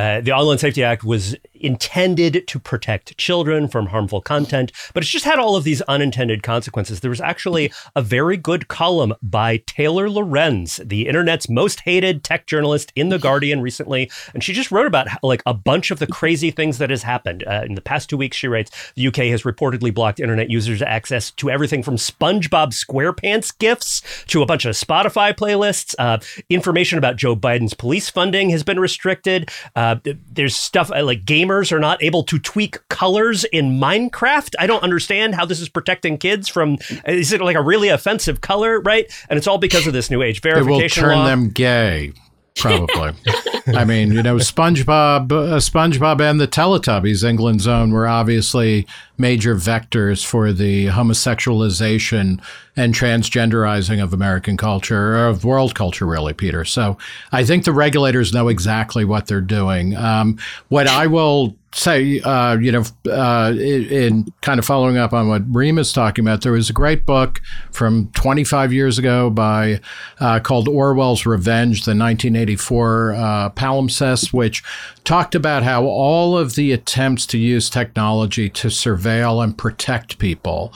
intended to protect children from harmful content, but it's just had all of these unintended consequences. There was actually a very good column by Taylor Lorenz, the internet's most hated tech journalist in The Guardian recently, and she just wrote about a bunch of the crazy things that has happened. In the past 2 weeks, she writes, the UK has reportedly blocked internet users access to everything from SpongeBob SquarePants GIFs to a bunch of Spotify playlists. Information about Joe Biden's police funding has been restricted. There's stuff like gamers are not able to tweak colors in Minecraft. I don't understand how this is protecting kids from, is it like a really offensive color, right? And it's all because of this new age verification law. It will turn them gay. Probably. I mean, SpongeBob and the Teletubbies, England's Own, were obviously major vectors for the homosexualization and transgenderizing of American culture, or of world culture, really, Peter. So I think the regulators know exactly what they're doing. What I will say, in kind of following up on what Reem is talking about, there was a great book from 25 years ago by called Orwell's Revenge, the 1984 palimpsest, which talked about how all of the attempts to use technology to surveil and protect people,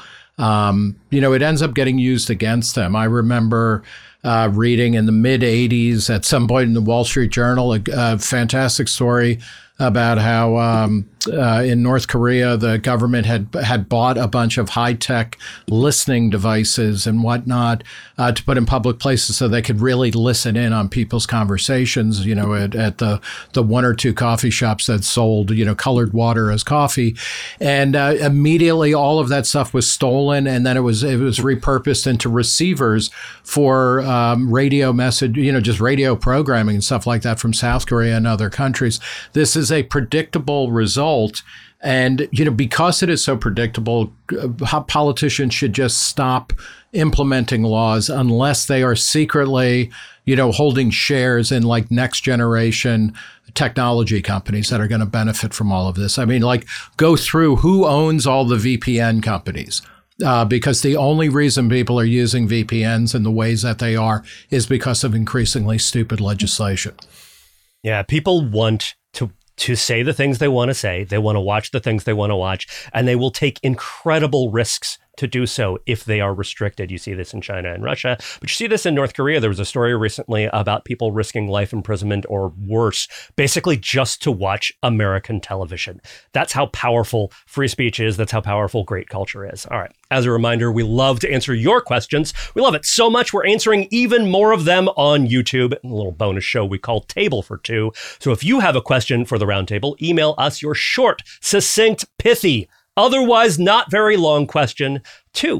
it ends up getting used against them. I remember reading in the mid 80s at some point in the Wall Street Journal, a fantastic story about how in North Korea, the government had bought a bunch of high-tech listening devices and whatnot to put in public places so they could really listen in on people's conversations, at the one or two coffee shops that sold, colored water as coffee. And immediately all of that stuff was stolen, and then it was repurposed into receivers for radio message, just radio programming and stuff like that from South Korea and other countries. This is a predictable result. And, because it is so predictable, politicians should just stop implementing laws unless they are secretly, holding shares in like next generation technology companies that are going to benefit from all of this. I mean, go through who owns all the VPN companies. Because the only reason people are using VPNs in the ways that they are is because of increasingly stupid legislation. Yeah, people want to say the things they want to say. They want to watch the things they want to watch, and they will take incredible risks to do so if they are restricted. You see this in China and Russia, but you see this in North Korea. There was a story recently about people risking life imprisonment or worse, basically just to watch American television. That's how powerful free speech is. That's how powerful great culture is. All right. As a reminder, we love to answer your questions. We love it so much, we're answering even more of them on YouTube. A little bonus show we call Table for Two. So if you have a question for the Roundtable, email us your short, succinct, pithy, otherwise not very long question to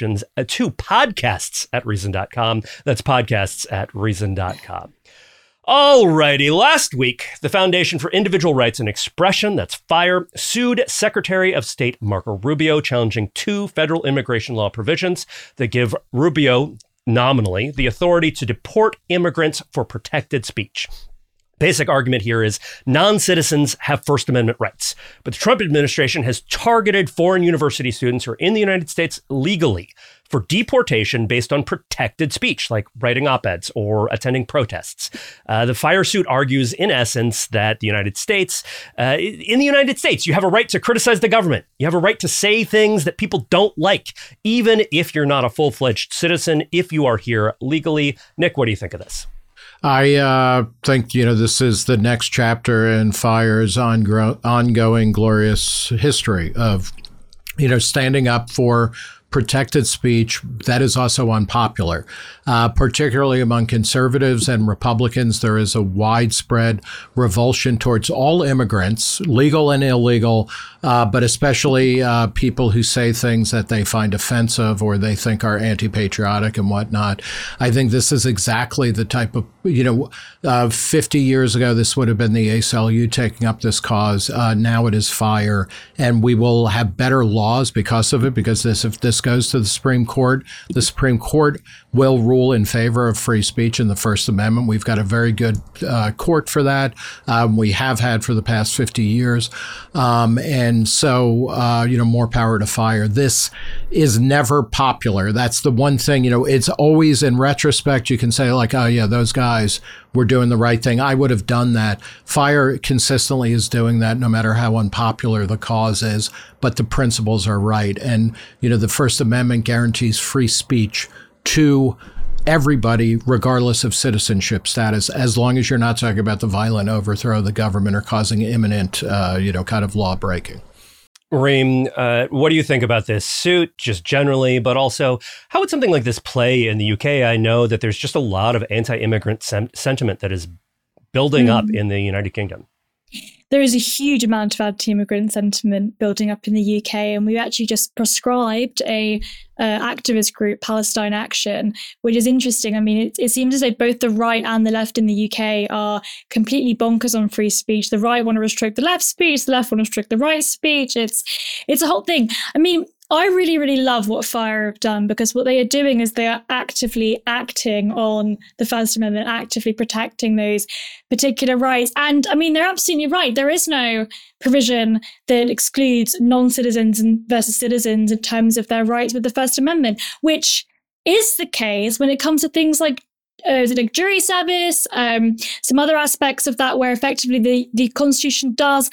podcasts at Reason.com. That's podcasts at Reason.com. Alrighty, last week, the Foundation for Individual Rights and Expression, that's FIRE, sued Secretary of State Marco Rubio, challenging two federal immigration law provisions that give Rubio, nominally, the authority to deport immigrants for protected speech. Basic argument here is non-citizens have First Amendment rights, but the Trump administration has targeted foreign university students who are in the United States legally for deportation based on protected speech, like writing op-eds or attending protests. The FIRE suit argues, in essence, that in the United States, you have a right to criticize the government. You have a right to say things that people don't like, even if you're not a full-fledged citizen, if you are here legally. Nick, what do you think of this? I think, this is the next chapter in FIRE's ongoing glorious history of, standing up for protected speech that is also unpopular, particularly among conservatives and Republicans. There is a widespread revulsion towards all immigrants, legal and illegal, but especially people who say things that they find offensive or they think are anti-patriotic and whatnot. I think this is exactly the type of, 50 years ago, this would have been the ACLU taking up this cause. Now it is FIRE, and we will have better laws because of it, because if this goes to the Supreme Court will rule in favor of free speech and the First Amendment. We've got a very good court for that. We have had for the past 50 years. And so, more power to FIRE. This is never popular. That's the one thing, it's always in retrospect, you can say like, oh yeah, those guys were doing the right thing. I would have done that. FIRE consistently is doing that no matter how unpopular the cause is, but the principles are right. And, the First Amendment guarantees free speech to everybody, regardless of citizenship status, as long as you're not talking about the violent overthrow of the government or causing imminent, kind of law breaking. Reem, what do you think about this suit, just generally, but also how would something like this play in the UK? I know that there's just a lot of anti-immigrant sentiment that is building up in the United Kingdom. there is a huge amount of anti-immigrant sentiment building up in the UK, and we actually just proscribed a activist group, Palestine Action, which is interesting. I mean, it seems as though both the right and the left in the UK are completely bonkers on free speech. The right want to restrict the left's speech, the left want to restrict the right speech. It's a whole thing. I mean, I really, really love what FIRE have done, because what they are doing is they are actively acting on the First Amendment, actively protecting those particular rights. And I mean, they're absolutely right. There is no provision that excludes non-citizens versus citizens in terms of their rights with the First Amendment, which is the case when it comes to things like jury service, some other aspects of that where effectively the Constitution does,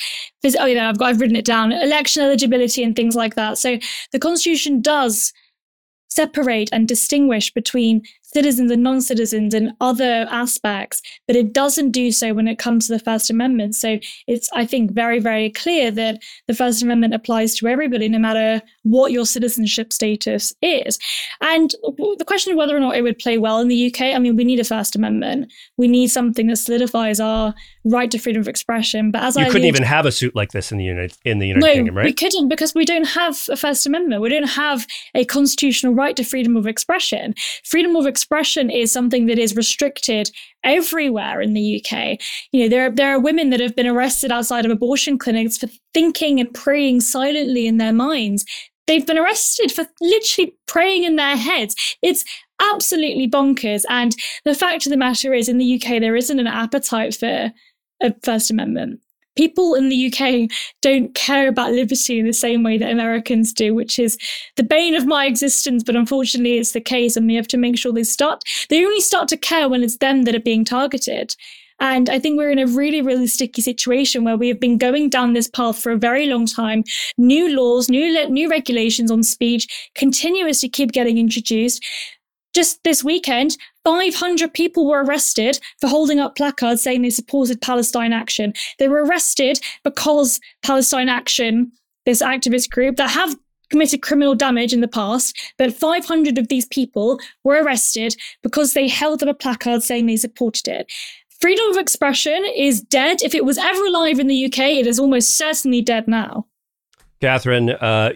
I've written it down, election eligibility and things like that. So the Constitution does separate and distinguish between citizens and non-citizens and other aspects, but it doesn't do so when it comes to the First Amendment. So it's, I think, very, very clear that the First Amendment applies to everybody, no matter what your citizenship status is. And the question of whether or not it would play well in the UK, I mean, we need a First Amendment. We need something that solidifies our right to freedom of expression. But as you couldn't even have a suit like this in the United Kingdom, right? We couldn't, because we don't have a First Amendment. We don't have a constitutional right to freedom of expression. Freedom of expression is something that is restricted everywhere in the UK. You know, there are women that have been arrested outside of abortion clinics for thinking and praying silently in their minds. They've been arrested for literally praying in their heads. It's absolutely bonkers. And the fact of the matter is, in the UK, there isn't an appetite for a First Amendment. People in the UK don't care about liberty in the same way that Americans do, which is the bane of my existence. But unfortunately, it's the case, and we have to make sure they only start to care when it's them that are being targeted. And I think we're in a really, really sticky situation where we have been going down this path for a very long time. New laws, new regulations on speech continuously keep getting introduced. Just this weekend, 500 people were arrested for holding up placards saying they supported Palestine Action. They were arrested because Palestine Action, this activist group that have committed criminal damage in the past, but 500 of these people were arrested because they held up a placard saying they supported it. Freedom of expression is dead. If it was ever alive in the UK, it is almost certainly dead now. Catherine,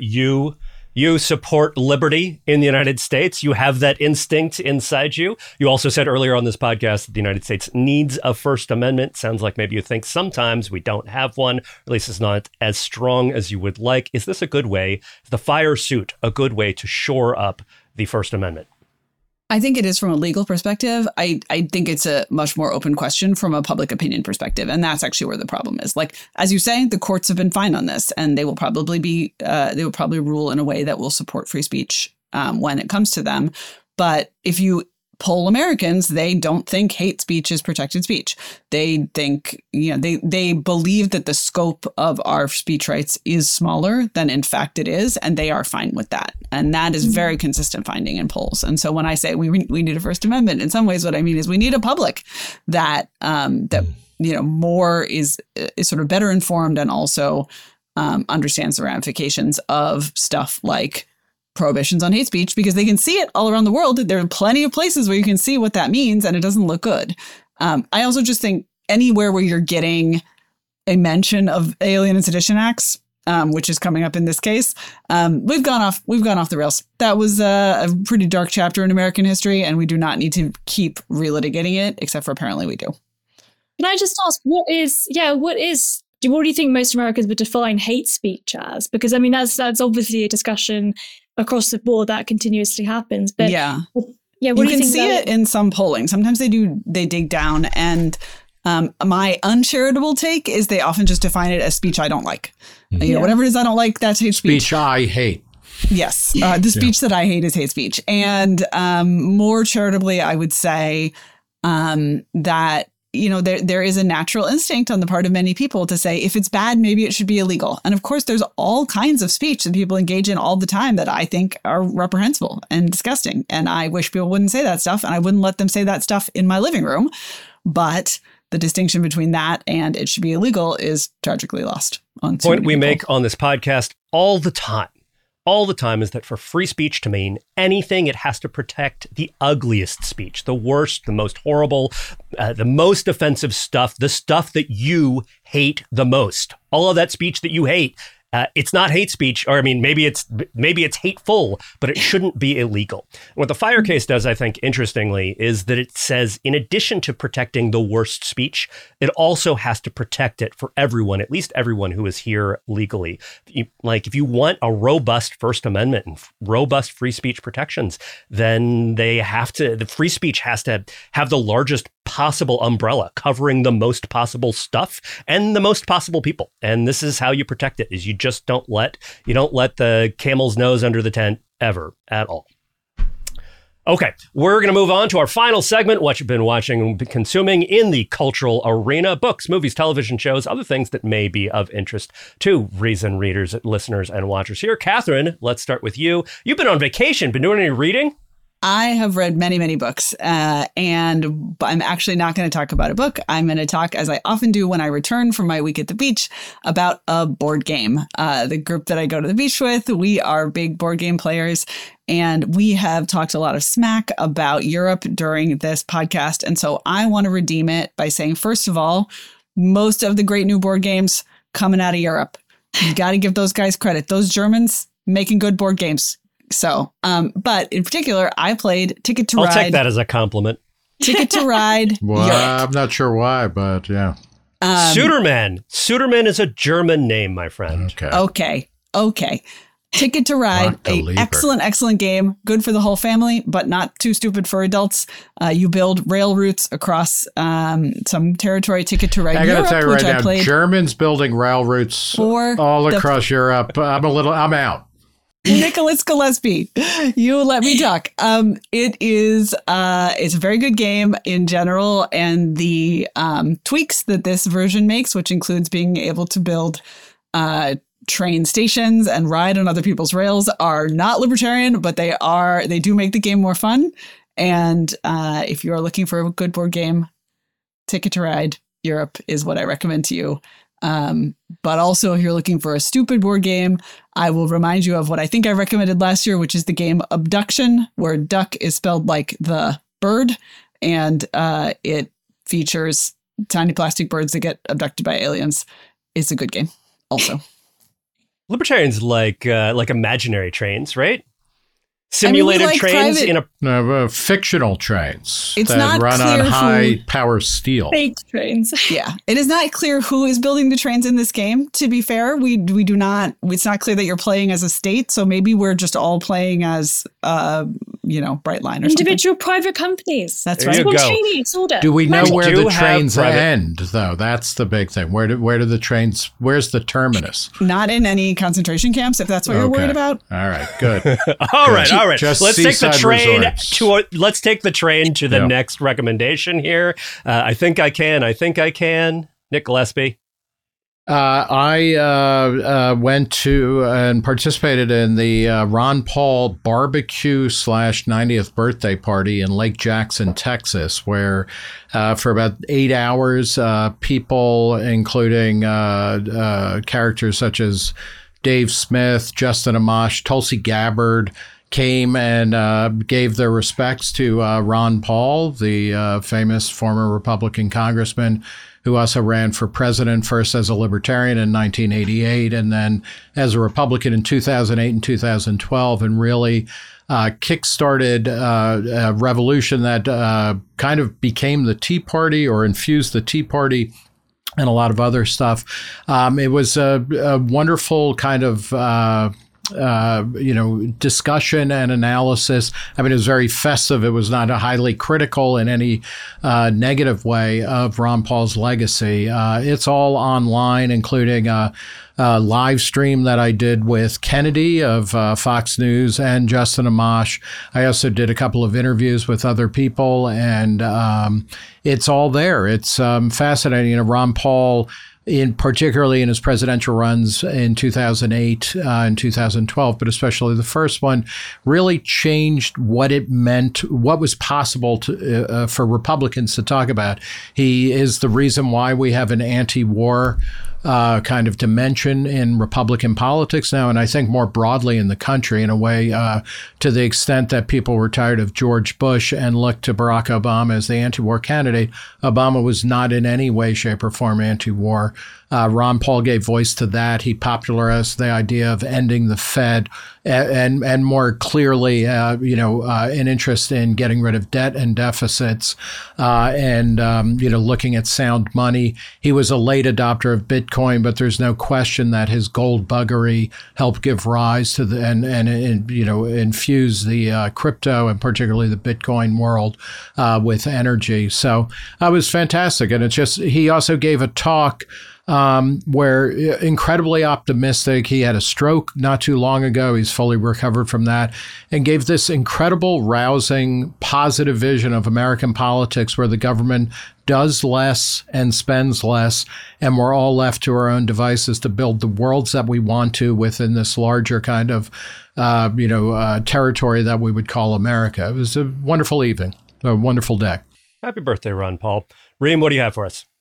you support liberty in the United States. You have that instinct inside you. You also said earlier on this podcast that the United States needs a First Amendment. Sounds like maybe you think sometimes we don't have one, or at least it's not as strong as you would like. Is this a good way? Is the FIRE suit a good way to shore up the First Amendment? I think it is from a legal perspective. I think it's a much more open question from a public opinion perspective. And that's actually where the problem is. Like, as you say, the courts have been fine on this, and they will probably rule in a way that will support free speech when it comes to them. But if you poll Americans, they don't think hate speech is protected speech. They think, they believe that the scope of our speech rights is smaller than in fact it is, and they are fine with that. And that is very consistent finding in polls. And so when I say we need a First Amendment, in some ways what I mean is we need a public that more is sort of better informed and also understands the ramifications of stuff like prohibitions on hate speech, because they can see it all around the world. There are plenty of places where you can see what that means, and it doesn't look good. I also just think anywhere where you're getting a mention of Alien and Sedition Acts, which is coming up in this case, we've gone off the rails. That was a pretty dark chapter in American history, and we do not need to keep relitigating it, except for apparently we do. Can I just ask, what do you think most Americans would define hate speech as? Because I mean, that's obviously a discussion across the board that continuously happens. But what you do you can think see it in some polling. Sometimes they dig down, and my uncharitable take is they often just define it as speech I don't like. Whatever it is I don't like, that's hate speech. Speech I hate. Yes, the speech that I hate is hate speech. And more charitably, I would say that there is a natural instinct on the part of many people to say, if it's bad, maybe it should be illegal. And of course, there's all kinds of speech that people engage in all the time that I think are reprehensible and disgusting. And I wish people wouldn't say that stuff, and I wouldn't let them say that stuff in my living room. But the distinction between that and it should be illegal is tragically lost on so point many we people. make on this podcast all the time. all the time is that for free speech to mean anything, it has to protect the ugliest speech, the worst, the most horrible, the most offensive stuff, the stuff that you hate the most. All of that speech that you hate. It's not hate speech, or I mean, maybe it's hateful, but it shouldn't be illegal. What the Fire case does, I think, interestingly, is that it says, in addition to protecting the worst speech, it also has to protect it for everyone, at least everyone who is here legally. If you want a robust First Amendment and robust free speech protections, then the free speech has to have the largest possible umbrella covering the most possible stuff and the most possible people. And this is how you protect it, is you don't let the camel's nose under the tent ever at all. Okay, we're going to move on to our final segment, what you've been watching and consuming in the cultural arena: books, movies, television shows, other things that may be of interest to Reason readers, listeners, and watchers here. Catherine, let's start with you. You've been on vacation, been doing any reading? I have read many, many books, and I'm actually not going to talk about a book. I'm going to talk, as I often do when I return from my week at the beach, about a board game. The group that I go to the beach with, we are big board game players, and we have talked a lot of smack about Europe during this podcast. And so I want to redeem it by saying, first of all, most of the great new board games coming out of Europe. You got to give those guys credit. Those Germans making good board games. So, but in particular, I played Ticket to Ride. I'll take that as a compliment. Ticket to Ride. Well, I'm not sure why, but yeah. Suderman. Suderman is a German name, my friend. Okay. Ticket to Ride, an excellent game, good for the whole family, but not too stupid for adults. You build rail routes across some territory. Ticket to Ride. I got to tell you right now, I Germans building rail routes all across Europe. I'm out. Nicholas Gillespie, you let me talk. It's a very good game in general, and the tweaks that this version makes, which includes being able to build train stations and ride on other people's rails, are not libertarian, but they do make the game more fun. And if you are looking for a good board game, Ticket to Ride Europe is what I recommend to you. But also, if you're looking for a stupid board game, I will remind you of what I think I recommended last year, which is the game Abduction, where duck is spelled like the bird, and it features tiny plastic birds that get abducted by aliens. It's a good game also. Libertarians like imaginary trains, right? Simulated trains fictional trains it's that not run on high power steel. Fake trains. Yeah. It is not clear who is building the trains in this game, to be fair. We do not, it's not clear that you're playing as a state, so maybe we're just all playing as Brightline or individual private companies. That's right. Spontaneous order. Do we know where the trains end, though? That's the big thing. Where do the trains, where's the terminus? Not in any concentration camps, if that's what you're worried about. All right, good. All right. Just let's take the train to the Yep. next recommendation here. I think I can. Nick Gillespie. I went to and participated in the Ron Paul barbecue / 90th birthday party in Lake Jackson, Texas, where for about 8 hours, people, including characters such as Dave Smith, Justin Amash, Tulsi Gabbard, came and gave their respects to Ron Paul, the famous former Republican congressman who also ran for president, first as a libertarian in 1988 and then as a Republican in 2008 and 2012, and really kickstarted a revolution that kind of became the Tea Party or infused the Tea Party and a lot of other stuff. It was a wonderful kind of discussion and analysis. I mean, it was very festive. It was not a highly critical in any negative way of Ron Paul's legacy. It's all online, including a live stream that I did with Kennedy of Fox News and Justin Amash. I also did a couple of interviews with other people, and it's all there. It's fascinating. Ron Paul, particularly in his presidential runs in 2008 and 2012, but especially the first one, really changed what it meant, what was possible for Republicans to talk about. He is the reason why we have an anti-war kind of dimension in Republican politics now, and I think more broadly in the country in a way, to the extent that people were tired of George Bush and looked to Barack Obama as the anti-war candidate. Obama was not in any way, shape, or form anti-war. Ron Paul gave voice to that. He popularized the idea of ending the Fed and more clearly, an interest in getting rid of debt and deficits and looking at sound money. He was a late adopter of Bitcoin, but there's no question that his gold buggery helped give rise to infuse the crypto and particularly the Bitcoin world with energy. So it was fantastic. And it's just, he also gave a talk where incredibly optimistic. He had a stroke not too long ago. He's fully recovered from that, and gave this incredible, rousing, positive vision of American politics where the government does less and spends less, and we're all left to our own devices to build the worlds that we want to within this larger kind of, territory that we would call America. It was a wonderful evening, a wonderful day. Happy birthday, Ron Paul. Reem, what do you have for us?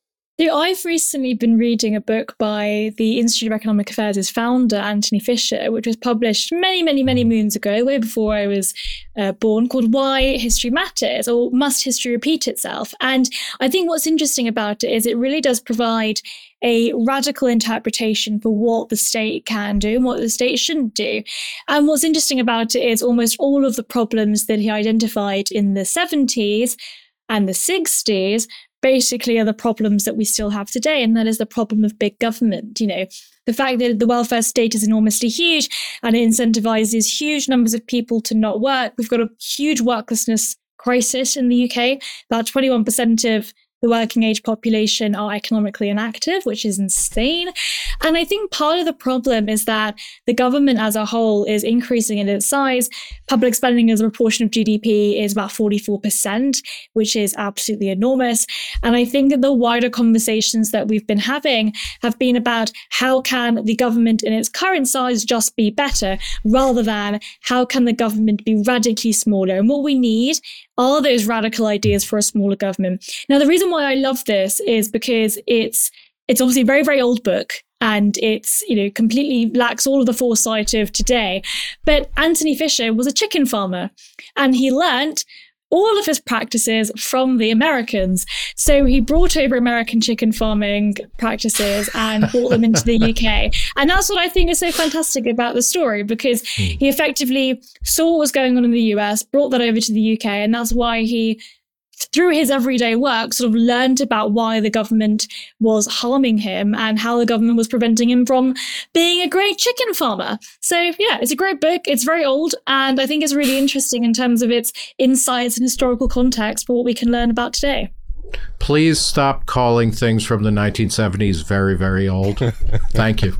So I've recently been reading a book by the Institute of Economic Affairs' founder, Anthony Fisher, which was published many, many, many moons ago, way before I was born, called Why History Matters, or Must History Repeat Itself? And I think what's interesting about it is it really does provide a radical interpretation for what the state can do and what the state shouldn't do. And what's interesting about it is almost all of the problems that he identified in the 70s and the 60s basically are the problems that we still have today. And that is the problem of big government. The fact that the welfare state is enormously huge and it incentivizes huge numbers of people to not work. We've got a huge worklessness crisis in the UK. About 21% of the working age population are economically inactive, which is insane. And I think part of the problem is that the government as a whole is increasing in its size. Public spending as a proportion of GDP is about 44%, which is absolutely enormous. And I think that the wider conversations that we've been having have been about how can the government in its current size just be better, rather than how can the government be radically smaller. And what we need are those radical ideas for a smaller government. Now, the reason why I love this is because it's obviously a very, very old book, and it's, completely lacks all of the foresight of today. But Anthony Fisher was a chicken farmer, and he learnt all of his practices from the Americans. So he brought over American chicken farming practices and brought them into the UK. And that's what I think is so fantastic about the story, because he effectively saw what was going on in the US, brought that over to the UK. And that's why he, through his everyday work, sort of learned about why the government was harming him and how the government was preventing him from being a great chicken farmer. So yeah, it's a great book. It's very old, and I think it's really interesting in terms of its insights and historical context for what we can learn about today. Please stop calling things from the 1970s very, very old. Thank you.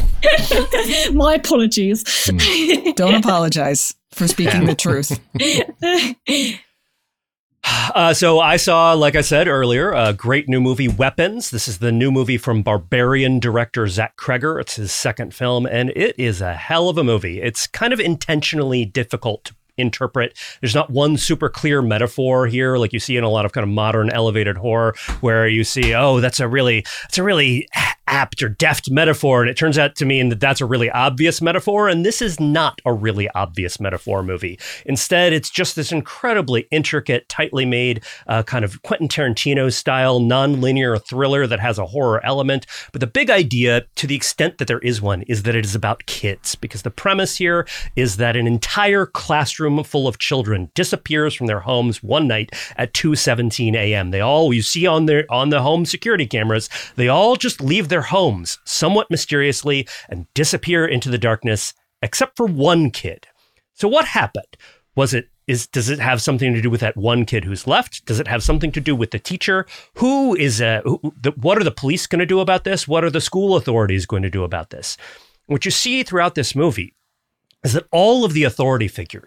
My apologies. Don't apologize for speaking the truth. So I saw, like I said earlier, a great new movie, Weapons. This is the new movie from Barbarian director Zach Cregger. It's his second film, and it is a hell of a movie. It's kind of intentionally difficult to interpret. There's not one super clear metaphor here, like you see in a lot of kind of modern elevated horror, where you see, oh, that's a really apt or deft metaphor, and it turns out to mean that that's a really obvious metaphor, and this is not a really obvious metaphor movie. Instead, it's just this incredibly intricate, tightly made kind of Quentin Tarantino style non-linear thriller that has a horror element. But the big idea, to the extent that there is one, is that it is about kids, because the premise here is that an entire classroom full of children disappears from their homes one night at 2:17 a.m. They all, you see on the home security cameras, they all just leave their homes somewhat mysteriously and disappear into the darkness, except for one kid. So what happened? Does it have something to do with that one kid who's left? Does it have something to do with the teacher? What are the police going to do about this? What are the school authorities going to do about this? What you see throughout this movie is that all of the authority figures,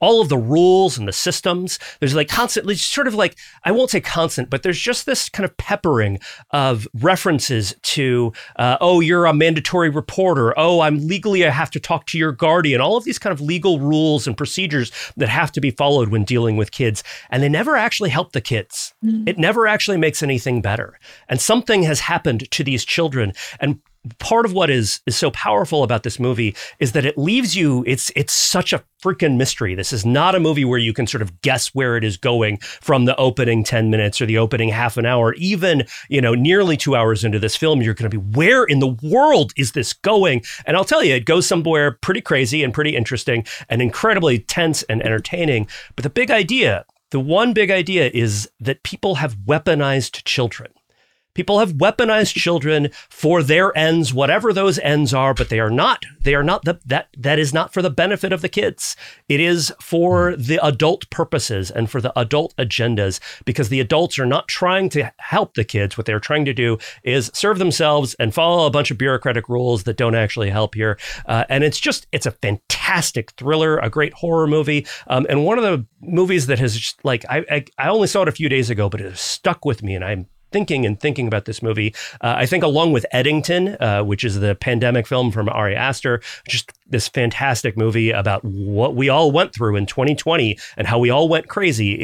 all of the rules and the systems. There's like constantly sort of like, I won't say constant, but there's just this kind of peppering of references to, oh, you're a mandatory reporter. Oh, I have to talk to your guardian. All of these kind of legal rules and procedures that have to be followed when dealing with kids. And they never actually help the kids. It never actually makes anything better. And something has happened to these children. And part of what is so powerful about this movie is that it leaves you, it's such a freaking mystery. This is not a movie where you can sort of guess where it is going from the opening 10 minutes or the opening half an hour. Even, nearly 2 hours into this film, you're going to be, where in the world is this going? And I'll tell you, it goes somewhere pretty crazy and pretty interesting and incredibly tense and entertaining. But the one big idea is that people have weaponized children. People have weaponized children for their ends, whatever those ends are, but they are not that is not for the benefit of the kids. It is for the adult purposes and for the adult agendas, because the adults are not trying to help the kids. What they're trying to do is serve themselves and follow a bunch of bureaucratic rules that don't actually help here. And it's a fantastic thriller, a great horror movie. And one of the movies that has just like, I only saw it a few days ago, but it has stuck with me, and I'm thinking about this movie. I think along with Eddington, which is the pandemic film from Ari Aster, just this fantastic movie about what we all went through in 2020 and how we all went crazy.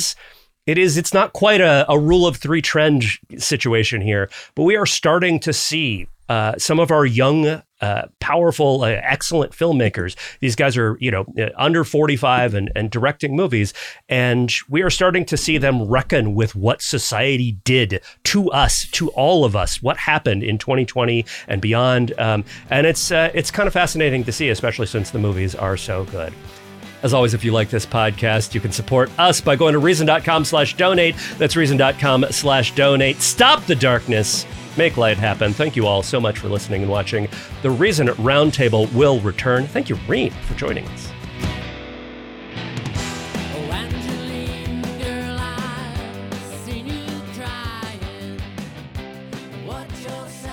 It's not quite a rule of three trend situation here, but we are starting to see some of our young, powerful, excellent filmmakers. These guys are, under 45 and directing movies. And we are starting to see them reckon with what society did to us, to all of us, what happened in 2020 and beyond. And it's kind of fascinating to see, especially since the movies are so good. As always, if you like this podcast, you can support us by going to reason.com/donate. That's reason.com/donate. Stop the darkness. Make light happen. Thank you all so much for listening and watching. The Reason Roundtable will return. Thank you, Reem, for joining us. What you're saying.